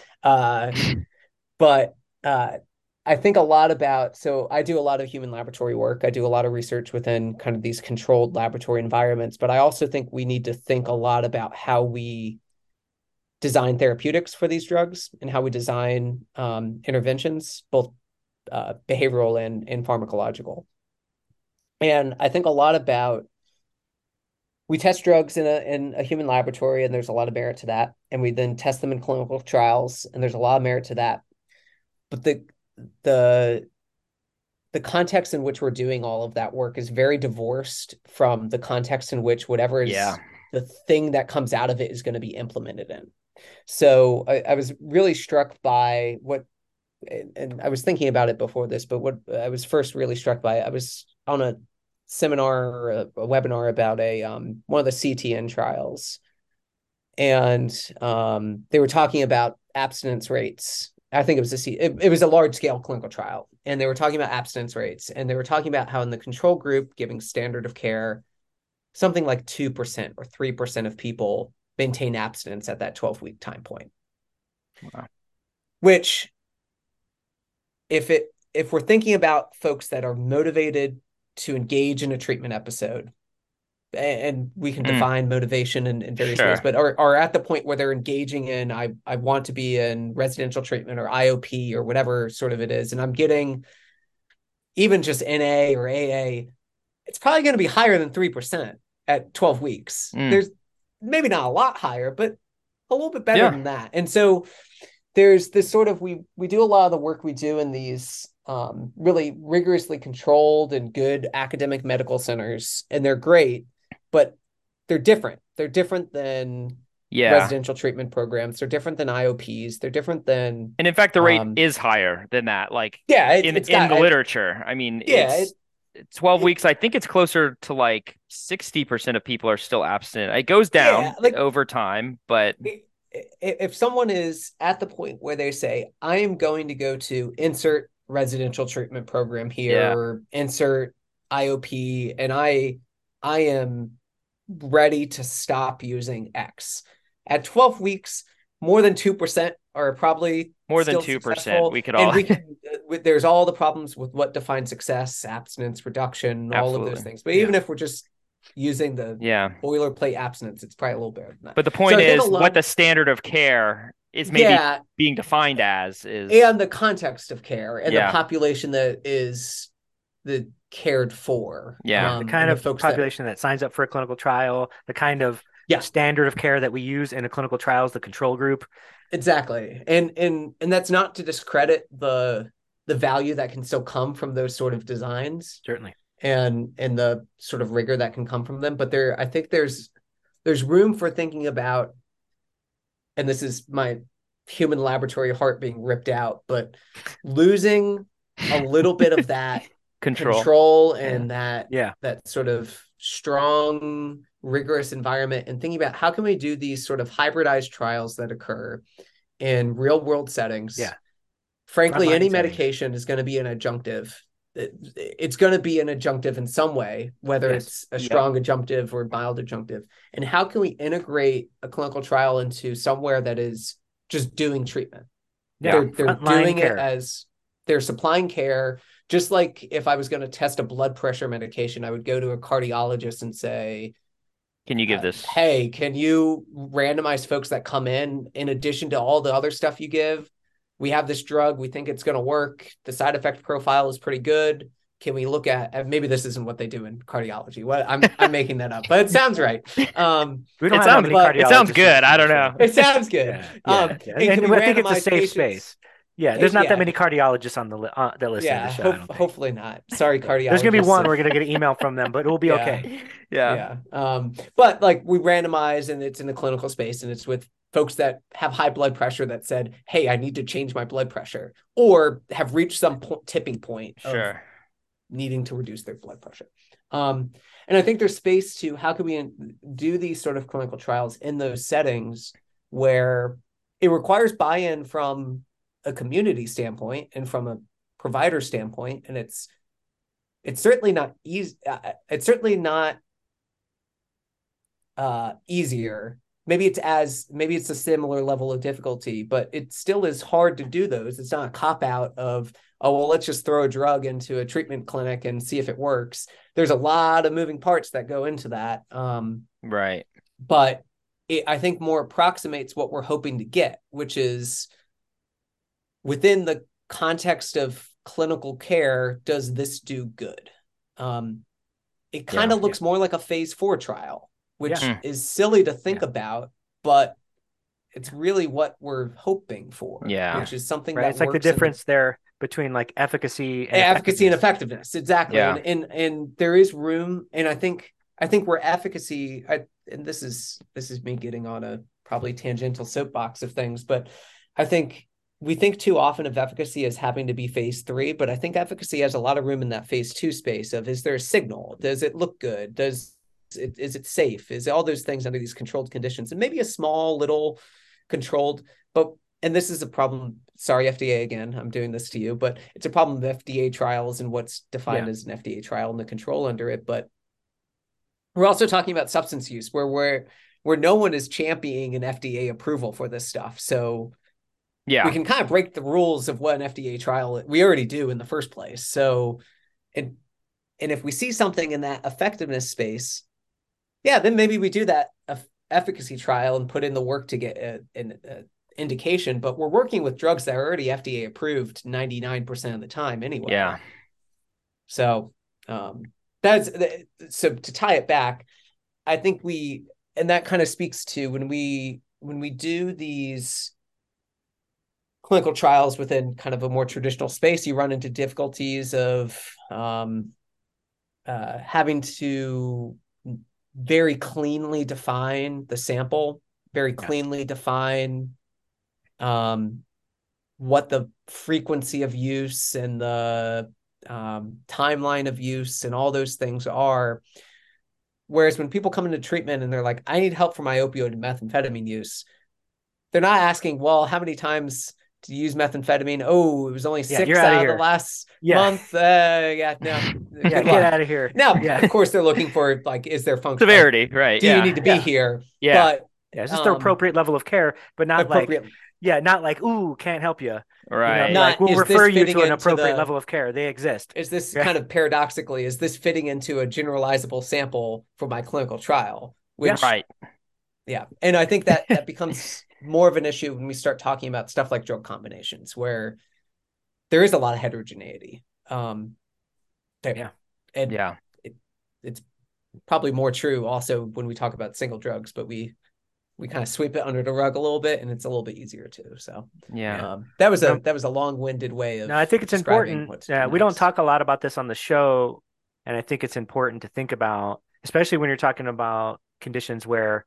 But I think a lot about, so I do a lot of human laboratory work. I do a lot of research within kind of these controlled laboratory environments, but I also think we need to think a lot about how we design therapeutics for these drugs, and how we design interventions, both behavioral and pharmacological. And I think a lot about, we test drugs in a human laboratory, and there's a lot of merit to that. And we then test them in clinical trials, and there's a lot of merit to that. But the context in which we're doing all of that work is very divorced from the context in which whatever is the thing that comes out of it is going to be implemented in. So I was really struck by what, and I was thinking about it before this, but what I was first really struck by, I was on a seminar or a webinar about one of the CTN trials, and they were talking about abstinence rates. I think it was a large scale clinical trial, and they were talking about abstinence rates, and they were talking about how in the control group, giving standard of care, something like 2% or 3% of people maintain abstinence at that 12-week time point. Wow. Which, if we're thinking about folks that are motivated to engage in a treatment episode, and we can define motivation in various ways, but are at the point where they're engaging in, I want to be in residential treatment or IOP or whatever sort of it is, and I'm getting even just NA or AA, it's probably going to be higher than 3% at 12 weeks. There's maybe not a lot higher, but a little bit better than that. And so there's this sort of we do a lot of the work we do in these really rigorously controlled and good academic medical centers, and they're great, but they're different. They're different than residential treatment programs. They're different than IOPs. They're different than, and in fact, the rate is higher than that. Like in the literature, I mean, it's 12 weeks. I think it's closer to like 60% of people are still abstinent. It goes down over time, but if someone is at the point where they say, I am going to go to insert residential treatment program here, or insert IOP, and I am ready to stop using X. At 12 weeks, more than 2% are probably more than 2%. We could all, there's all the problems with what defines success, abstinence reduction, all of those things. But even if we're just using the boilerplate abstinence, it's probably a little better than that. But the point is what the standard of care is maybe being defined as is, and the context of care and the population that is the cared for. The kind of population that signs up for a clinical trial, the kind of standard of care that we use in a clinical trial is the control group. Exactly. And that's not to discredit the value that can still come from those sort of designs. Certainly. And the sort of rigor that can come from them. But I think there's room for thinking about, and this is my human laboratory heart being ripped out, but losing a little bit of that control and that sort of strong, rigorous environment, and thinking about how can we do these sort of hybridized trials that occur in real world settings. Frankly, any medication is going to be an adjunctive. It's going to be an adjunctive in some way, whether it's a strong adjunctive or mild adjunctive. And how can we integrate a clinical trial into somewhere that is just doing treatment? They're doing it as they're supplying care. Just like if I was going to test a blood pressure medication, I would go to a cardiologist and say, can you give this? Hey, can you randomize folks that come in addition to all the other stuff you give? We have this drug. We think it's going to work. The side effect profile is pretty good. Can we look at, maybe this isn't what they do in cardiology. I'm making that up, but it sounds right. It sounds good. I don't know. It sounds good. And I think it's a safe space. There's not that many cardiologists on that listen to the show. Hopefully not. Sorry, cardiologists. There's going to be one. We're going to get an email from them, but it will be okay. But like we randomize, and it's in the clinical space, and it's with folks that have high blood pressure that said, hey, I need to change my blood pressure, or have reached some tipping point of needing to reduce their blood pressure. And I think there's space to how can we do these sort of clinical trials in those settings where it requires buy-in from a community standpoint and from a provider standpoint. And it's certainly not easy. It's certainly not easier. Maybe it's a similar level of difficulty, but it still is hard to do those. It's not a cop-out of, oh, well, let's just throw a drug into a treatment clinic and see if it works. There's a lot of moving parts that go into that. Right. But it, I think, more approximates what we're hoping to get, which is within the context of clinical care, does this do good? It kind of looks more like a phase 4 trial, which is silly to think about, but it's really what we're hoping for. Which is something that it's like the difference there between like efficacy and effectiveness. Exactly. And there is room. And I think where efficacy, and this is me getting on a probably tangential soapbox of things, but I think we think too often of efficacy as having to be phase 3, but I think efficacy has a lot of room in that phase 2 space of, is there a signal? Does it look good? Is it safe? Is all those things under these controlled conditions? And maybe a small little controlled, and this is a problem. Sorry, FDA, again, I'm doing this to you, but it's a problem with FDA trials and what's defined as an FDA trial and the control under it. But we're also talking about substance use where no one is championing an FDA approval for this stuff. So we can kind of break the rules of what an FDA trial, we already do in the first place. So, and if we see something in that effectiveness space, then maybe we do that efficacy trial and put in the work to get an indication. But we're working with drugs that are already FDA approved 99% of the time anyway. So so to tie it back, I think and that kind of speaks to when we do these clinical trials within kind of a more traditional space, you run into difficulties of having to very cleanly define the sample, very cleanly define what the frequency of use and the timeline of use and all those things are. Whereas when people come into treatment and they're like, I need help for my opioid and methamphetamine use, they're not asking, well, how many times to use methamphetamine? Oh, it was only 6 out of the last month. No. Get out of here. Now, of course, they're looking for, like, is there function severity, right? Do you need to be here? Yeah. But is this the appropriate level of care, but not not like, ooh, can't help you. Right. Like, we'll refer you to an appropriate level of care. They exist. Is this kind of paradoxically, is this fitting into a generalizable sample for my clinical trial? Which, right. Yeah. And I think that becomes more of an issue when we start talking about stuff like drug combinations, where there is a lot of heterogeneity. It's probably more true also when we talk about single drugs, but we kind of sweep it under the rug a little bit, and it's a little bit easier too. So that was a long-winded way of. No, I think it's important. We don't talk a lot about this on the show, and I think it's important to think about, especially when you're talking about conditions where,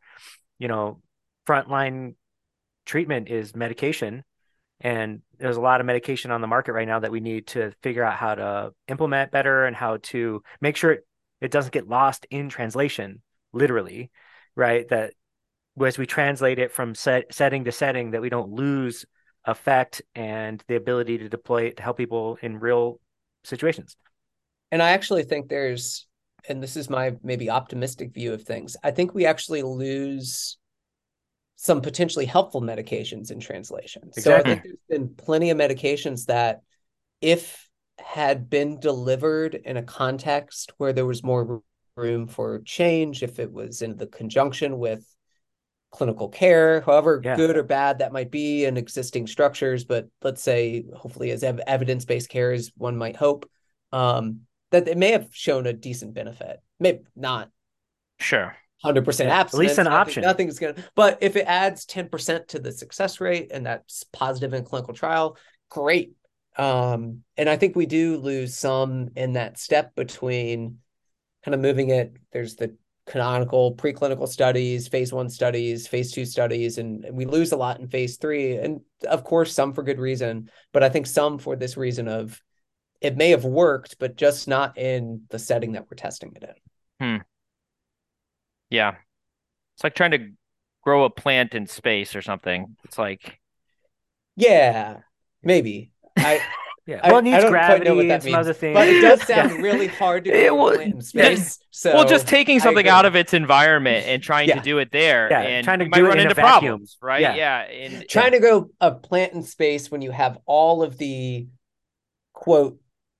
frontline treatment is medication, and there's a lot of medication on the market right now that we need to figure out how to implement better and how to make sure it doesn't get lost in translation, literally, right? That as we translate it from setting to setting, that we don't lose effect and the ability to deploy it to help people in real situations. And I actually think and this is my maybe optimistic view of things, I think we actually lose some potentially helpful medications in translation. Exactly. So I think there's been plenty of medications that, if had been delivered in a context where there was more room for change, if it was in the conjunction with clinical care, however good or bad that might be in existing structures, but let's say hopefully as evidence-based care as one might hope, that it may have shown a decent benefit. Maybe not. Sure. 100% abstinence. At least an option. Nothing's going to, but if it adds 10% to the success rate and that's positive in clinical trial, great. And I think we do lose some in that step between kind of moving it. There's the canonical preclinical studies, phase 1 studies, phase 2 studies, and we lose a lot in phase 3. And of course, some for good reason, but I think some for this reason of it may have worked, but just not in the setting that we're testing it in. Yeah. It's like trying to grow a plant in space or something. It's like. Yeah, maybe. Well, it needs gravity and some other things. But it does sound really hard to grow a plant in space. Just taking something out of its environment and trying to do it there. And trying to do run into problems, right? And trying to grow a plant in space when you have all of the, quote,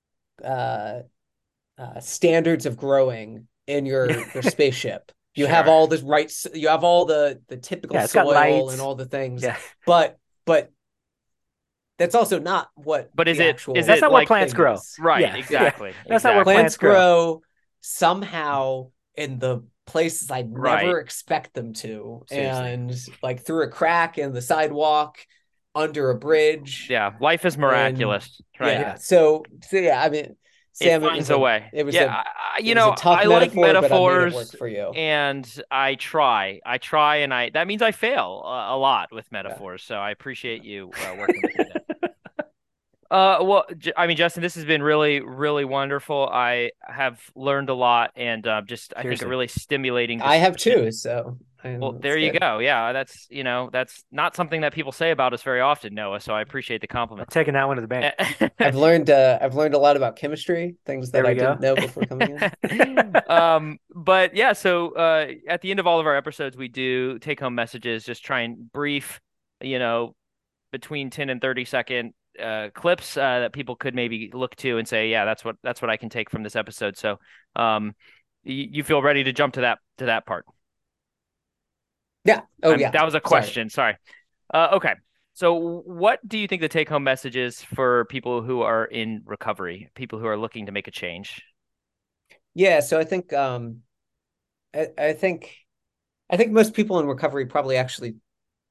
standards of growing in your spaceship. You have all this you have all the typical soil and all the things. But that's also not what. But that's not where plants grow. Right, exactly. That's not where plants grow somehow in the places I never expect them to. Seriously. And like through a crack in the sidewalk, under a bridge. Yeah, life is miraculous. Right. Yeah. So I mean, Sam, it finds a way. It was I like metaphors, work for you. And I try, and that means I fail a lot with metaphors. So I appreciate you working with me. Well, I mean, Justin, this has been really, really wonderful. I have learned a lot, and I think a really stimulating discussion. I have too. So. Well, there you go. Yeah, that's not something that people say about us very often, Noah. So I appreciate the compliment. I'm taking that one to the bank. I've learned a lot about chemistry, things that I didn't know before coming in. But yeah, so at the end of all of our episodes, we do take home messages, just try and brief, between 10 and 30-second clips that people could maybe look to and say, yeah, that's what I can take from this episode. So you feel ready to jump to that part? Yeah. That was a question. Sorry. Okay. So what do you think the take-home message is for people who are in recovery, people who are looking to make a change? Yeah. So I think, I think most people in recovery probably actually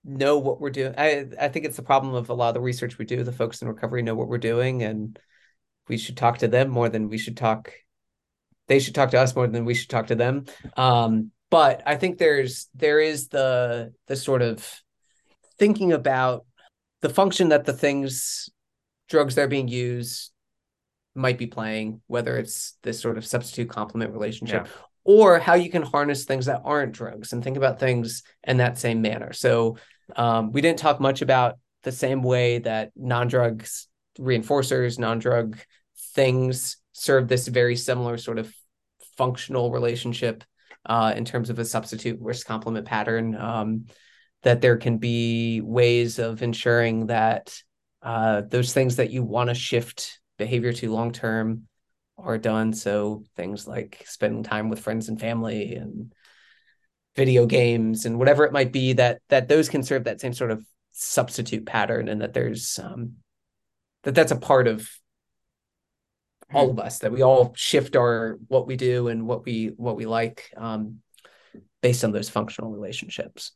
know what we're doing. I think it's the problem of a lot of the research we do. The folks in recovery know what we're doing, and we should talk to them more than we should talk. They should talk to us more than we should talk to them. But I think there is the sort of thinking about the function that the drugs that are being used might be playing, whether it's this sort of substitute complement relationship, or how you can harness things that aren't drugs and think about things in that same manner. So we didn't talk much about the same way that non-drugs reinforcers, non-drug things serve this very similar sort of functional relationship in terms of a substitute risk complement pattern, that there can be ways of ensuring that those things that you want to shift behavior to long term are done. So things like spending time with friends and family and video games and whatever it might be, that those can serve that same sort of substitute pattern, and that there's that's a part of all of us, that we all shift what we do and what we like based on those functional relationships.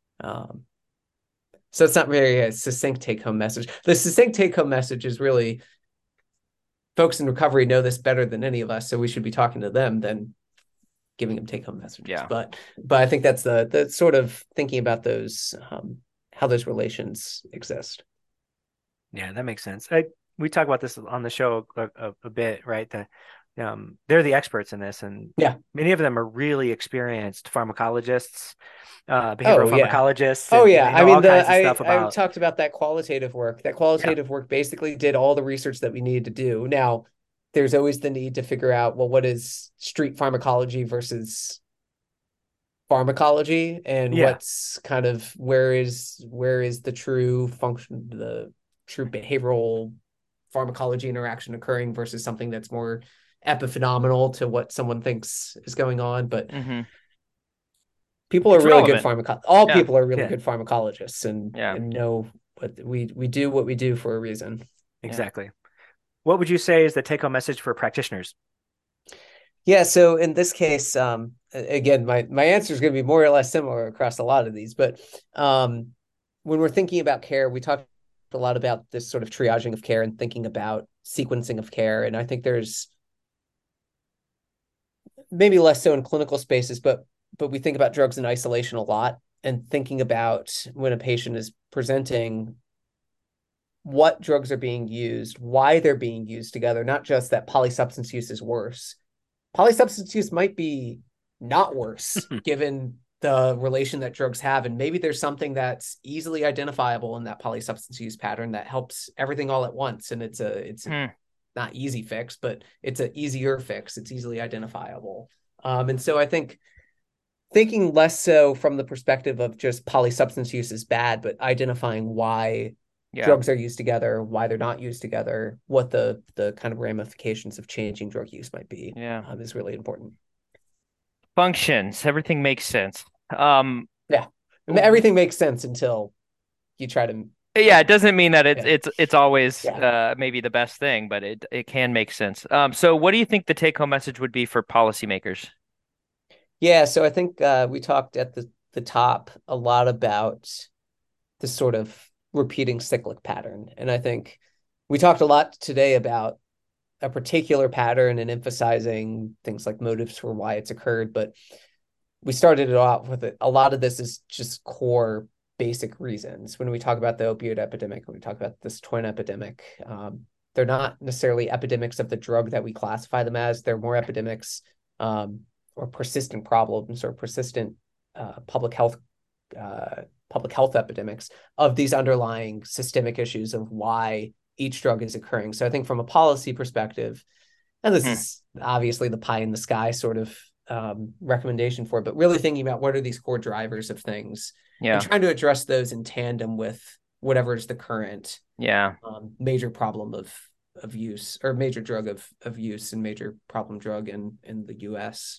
So it's not very a succinct take-home message. The succinct take-home message is really, folks in recovery know this better than any of us, so we should be talking to them than giving them take-home messages. Yeah. But I think that's the sort of thinking about those, how those relations exist. Yeah, that makes sense. We talk about this on the show a bit, right? They're the experts in this, and many of them are really experienced pharmacologists, behavioral pharmacologists. Oh yeah, I mean, I talked about that qualitative work. That qualitative work basically did all the research that we needed to do. Now, there's always the need to figure out, well, what is street pharmacology versus pharmacology, and what's kind of where is the true function, the true behavioral pharmacology interaction occurring versus something that's more epiphenomenal to what someone thinks is going on. But people are really good people are really good pharmacologists and know what we do what we do for a reason. Exactly. What would you say is the take-home message for practitioners? Yeah, so in this case, again, my answer is going to be more or less similar across a lot of these, but when we're thinking about care, we talked a lot about this sort of triaging of care and thinking about sequencing of care. And I think there's maybe less so in clinical spaces, but we think about drugs in isolation a lot, and thinking about when a patient is presenting, what drugs are being used, why they're being used together, not just that polysubstance use is worse. Polysubstance use might be not worse given the relation that drugs have. And maybe there's something that's easily identifiable in that polysubstance use pattern that helps everything all at once. And it's not easy fix, but it's an easier fix. It's easily identifiable. And so I think thinking less so from the perspective of just polysubstance use is bad, but identifying why drugs are used together, why they're not used together, what the kind of ramifications of changing drug use might be, is really important. Functions, everything makes sense. Everything makes sense until you try to. It doesn't mean that it's always maybe the best thing, but it can make sense. So what do you think the take-home message would be for policymakers? Yeah, so I think we talked at the top a lot about this sort of repeating cyclic pattern. And I think we talked a lot today about a particular pattern and emphasizing things like motives for why it's occurred. But we started it off with a lot of this is just core basic reasons. When we talk about the opioid epidemic, when we talk about this twin epidemic, they're not necessarily epidemics of the drug that we classify them as. They're more epidemics or persistent problems or persistent public health epidemics of these underlying systemic issues of why each drug is occurring. So I think from a policy perspective, and this is obviously the pie in the sky sort of recommendation for it, but really thinking about what are these core drivers of things and trying to address those in tandem with whatever is the current major problem of use, or major drug of use and major problem drug in the US,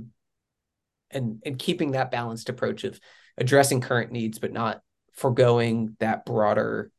and keeping that balanced approach of addressing current needs but not foregoing that broader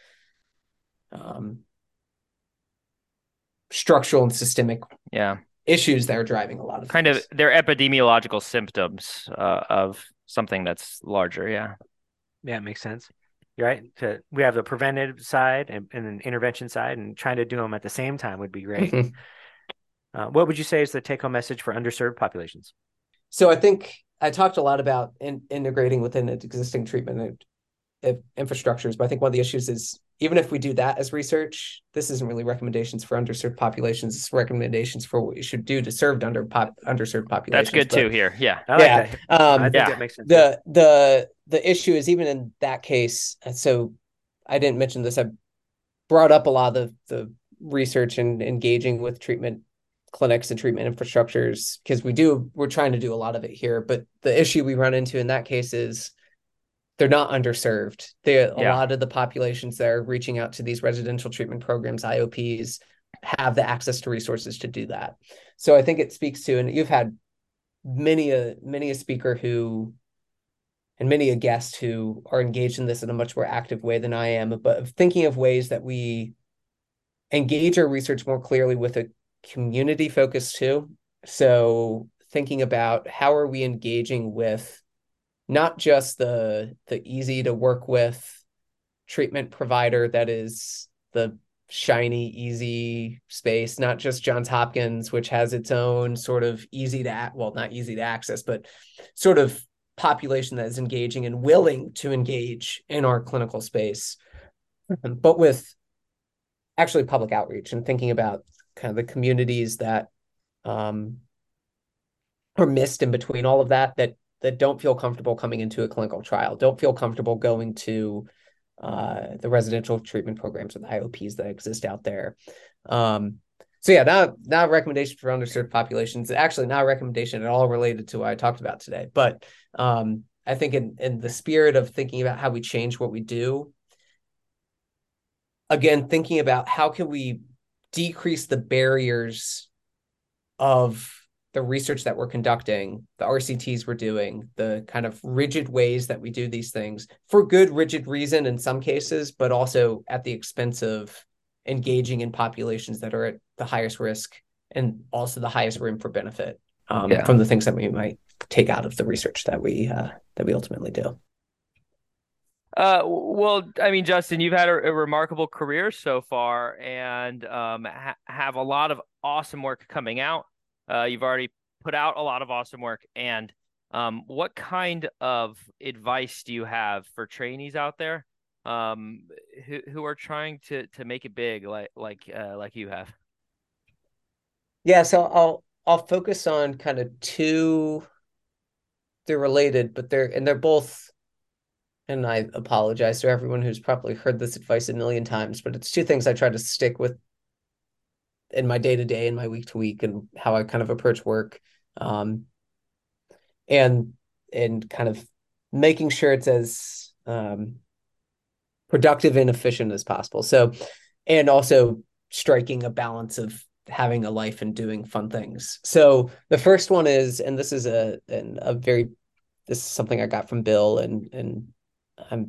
structural and systemic issues that are driving a lot of kind things. of their epidemiological symptoms of something that's larger. Yeah, it makes sense. You're right. We have the preventive side and an intervention side, and trying to do them at the same time would be great. Mhm. What would you say is the take-home message for underserved populations? So I think I talked a lot about integrating within existing treatment infrastructures, but I think one of the issues is even if we do that as research, this isn't really recommendations for underserved populations. It's recommendations for what we should do to serve underserved That's populations. good too But here. Yeah. I like yeah, that. I think Yeah. that makes sense. the issue is even in that case. So I didn't mention this. I brought up a lot of the research and engaging with treatment clinics and treatment infrastructures because we're trying to do a lot of it here. But the issue we run into in that case is they're not underserved. A Yeah. lot of the populations that are reaching out to these residential treatment programs, IOPs, have the access to resources to do that. So I think it speaks to, and you've had many a speaker who and many a guest who are engaged in this in a much more active way than I am, but thinking of ways that we engage our research more clearly with a community focus too. So thinking about how are we engaging with not just the easy to work with treatment provider that is the shiny, easy space, not just Johns Hopkins, which has its own sort of not easy to access, but sort of population that is engaging and willing to engage in our clinical space, but with actually public outreach and thinking about kind of the communities that are missed in between all of that don't feel comfortable coming into a clinical trial, don't feel comfortable going to the residential treatment programs or the IOPs that exist out there. So yeah, not a recommendation for underserved populations. Actually, not a recommendation at all related to what I talked about today. But I think in the spirit of thinking about how we change what we do, again, thinking about how can we decrease the barriers of the research that we're conducting, the RCTs we're doing, the kind of rigid ways that we do these things for good, rigid reason in some cases, but also at the expense of engaging in populations that are at the highest risk and also the highest room for benefit from the things that we might take out of the research that we ultimately do. Well, I mean, Justin, you've had a remarkable career so far and have a lot of awesome work coming out. You've already put out a lot of awesome work. And what kind of advice do you have for trainees out there who are trying to make it big like you have? Yeah, so I'll focus on kind of two. They're related, but they're both. And I apologize to everyone who's probably heard this advice a million times, but it's two things I try to stick with in my day to day and my week to week and how I kind of approach work, and kind of making sure it's as productive and efficient as possible. So, and also striking a balance of having a life and doing fun things. So the first one is, and this is this is something I got from Bill, and I'm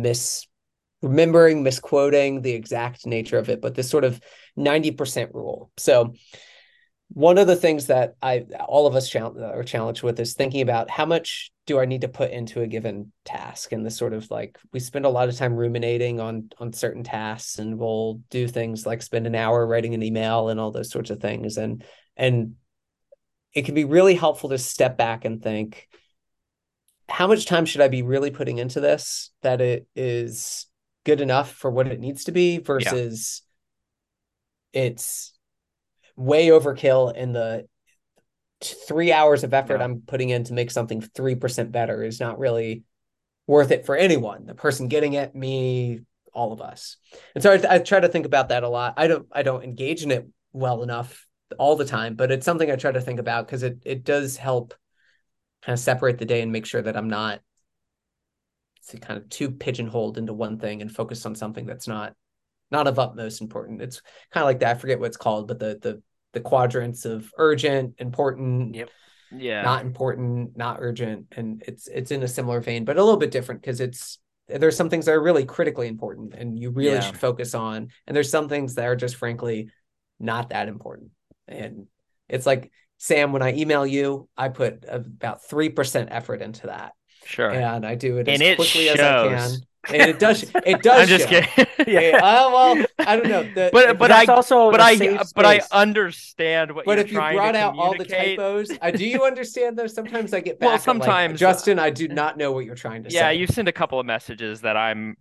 misquoting the exact nature of it, but this sort of 90% rule. So one of the things that all of us are challenged with is thinking about how much do I need to put into a given task. And this sort of like, we spend a lot of time ruminating on certain tasks, and we'll do things like spend an hour writing an email and all those sorts of things. And it can be really helpful to step back and think, how much time should I be really putting into this that it is good enough for what it needs to be versus it's way overkill in the 3 hours of effort I'm putting in to make something 3% better is not really worth it for anyone, the person getting it, me, all of us. And so I try to think about that a lot. I don't engage in it well enough all the time, but it's something I try to think about because it does help kind of separate the day and make sure that I'm not kind of too pigeonholed into one thing and focused on something that's not of utmost important. It's kind of like that. I forget what it's called, but the quadrants of urgent, important, not important, not urgent, and it's in a similar vein, but a little bit different because there's some things that are really critically important and you really should focus on, and there's some things that are just frankly not that important. And it's like, Sam, when I email you, I put about 3% effort into that. Sure. and I do it And as it quickly as I can. shows. And it does I'm just show. kidding. Yeah. Well, I don't know. But that's also a safe I space. understand what But you're if you trying to brought out all the communicate. typos, do you understand those? Sometimes I get Well, back at like, sometimes, Justin, I do not know what you're trying to yeah, say. you send a couple of messages that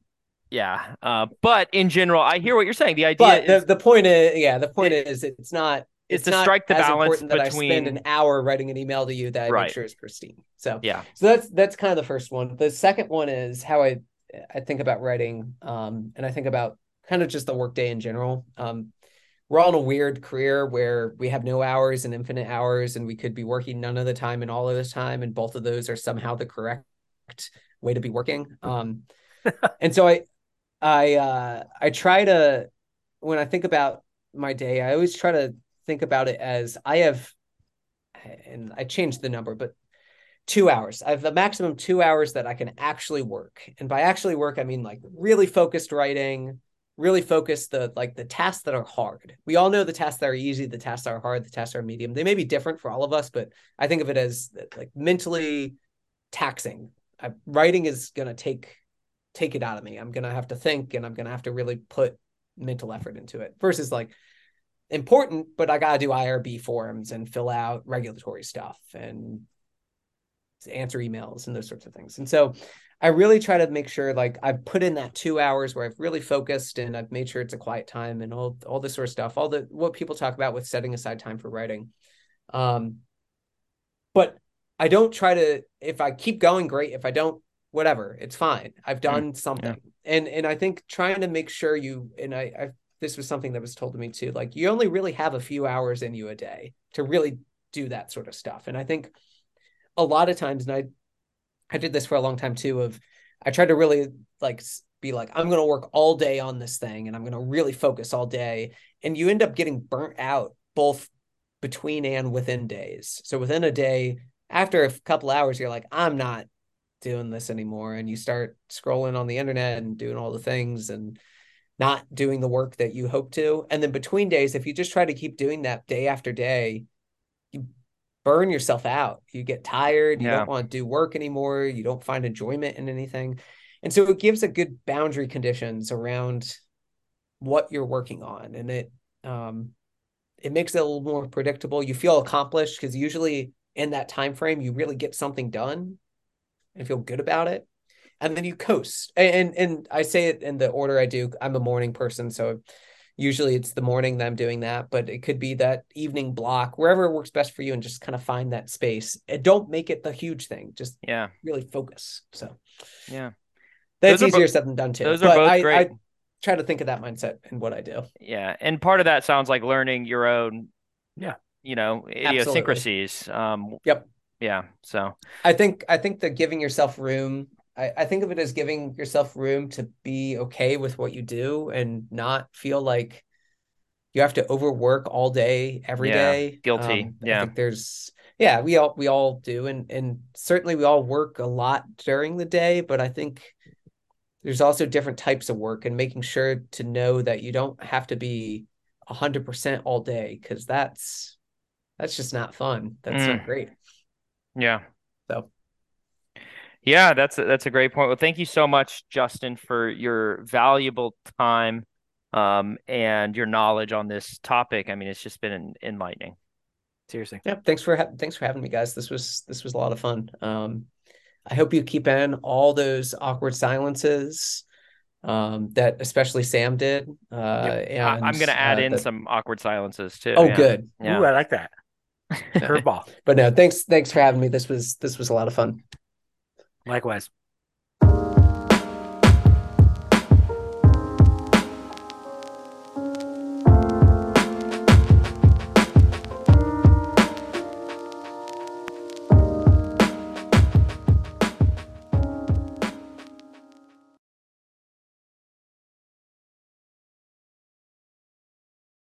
but in general, I hear what you're saying. The idea But is the point is, yeah, the point is it's to not strike the as balance important that I spend an between hour writing an email to you that I make right. sure is pristine. So Yeah. that's kind of the first one. The second one is how I think about writing, and I think about kind of just the workday in general. We're all in a weird career where we have no hours and infinite hours, and we could be working none of the time and all of the time, and both of those are somehow the correct way to be working. And so I try to, when I think about my day, I always try to think about it as I have, and I changed the number, but 2 hours. I have a maximum 2 hours that I can actually work. And by actually work, I mean like really focused writing, really focused the tasks that are hard. We all know the tasks that are easy, the tasks that are hard, the tasks that are medium. They may be different for all of us, but I think of it as like mentally taxing. Writing is going to take it out of me. I'm going to have to think, and I'm going to have to really put mental effort into it versus like important, but I got to do IRB forms and fill out regulatory stuff and answer emails and those sorts of things. And so I really try to make sure like I've put in that 2 hours where I've really focused and I've made sure it's a quiet time and all this sort of stuff, all the what people talk about with setting aside time for writing. But I don't try to, if I keep going, great. If I don't, whatever, it's fine. I've done something. Yeah. And I think trying to make sure I this was something that was told to me too, like you only really have a few hours in you a day to really do that sort of stuff. And I think a lot of times, and I did this for a long time too, I tried to really like be like, I'm going to work all day on this thing and I'm going to really focus all day. And you end up getting burnt out both between and within days. So within a day, after a couple hours, you're like, I'm not doing this anymore. And you start scrolling on the internet and doing all the things and not doing the work that you hope to. And then between days, if you just try to keep doing that day after day, you burn yourself out. You get tired. You don't want to do work anymore. You don't find enjoyment in anything. And so it gives a good boundary conditions around what you're working on. And it makes it a little more predictable. You feel accomplished because usually in that time frame, you really get something done and feel good about it. And then you coast. And I say it in the order I do. I'm a morning person, so usually it's the morning that I'm doing that, but it could be that evening block, wherever it works best for you, and just kind of find that space. And don't make it the huge thing. Just really focus. So that's easier said than done too. Those are both great. I try to think of that mindset in what I do. Yeah. And part of that sounds like learning your own, idiosyncrasies. Yep. Yeah. So I think that giving yourself room, I think of it as giving yourself room to be okay with what you do and not feel like you have to overwork all day, every day. Guilty. I think we all do. And certainly we all work a lot during the day, but I think there's also different types of work and making sure to know that you don't have to be 100% all day, because that's just not fun. That's not great. Yeah. So. Yeah, that's a great point. Well, thank you so much, Justin, for your valuable time and your knowledge on this topic. I mean, it's just been enlightening. Seriously. Yeah, thanks for having me, guys. This was a lot of fun. I hope you keep in all those awkward silences that especially Sam did. And I'm going to add in some awkward silences too. Oh, good. Yeah. Ooh, I like that. Curveball. But no, thanks for having me. This was a lot of fun. Likewise.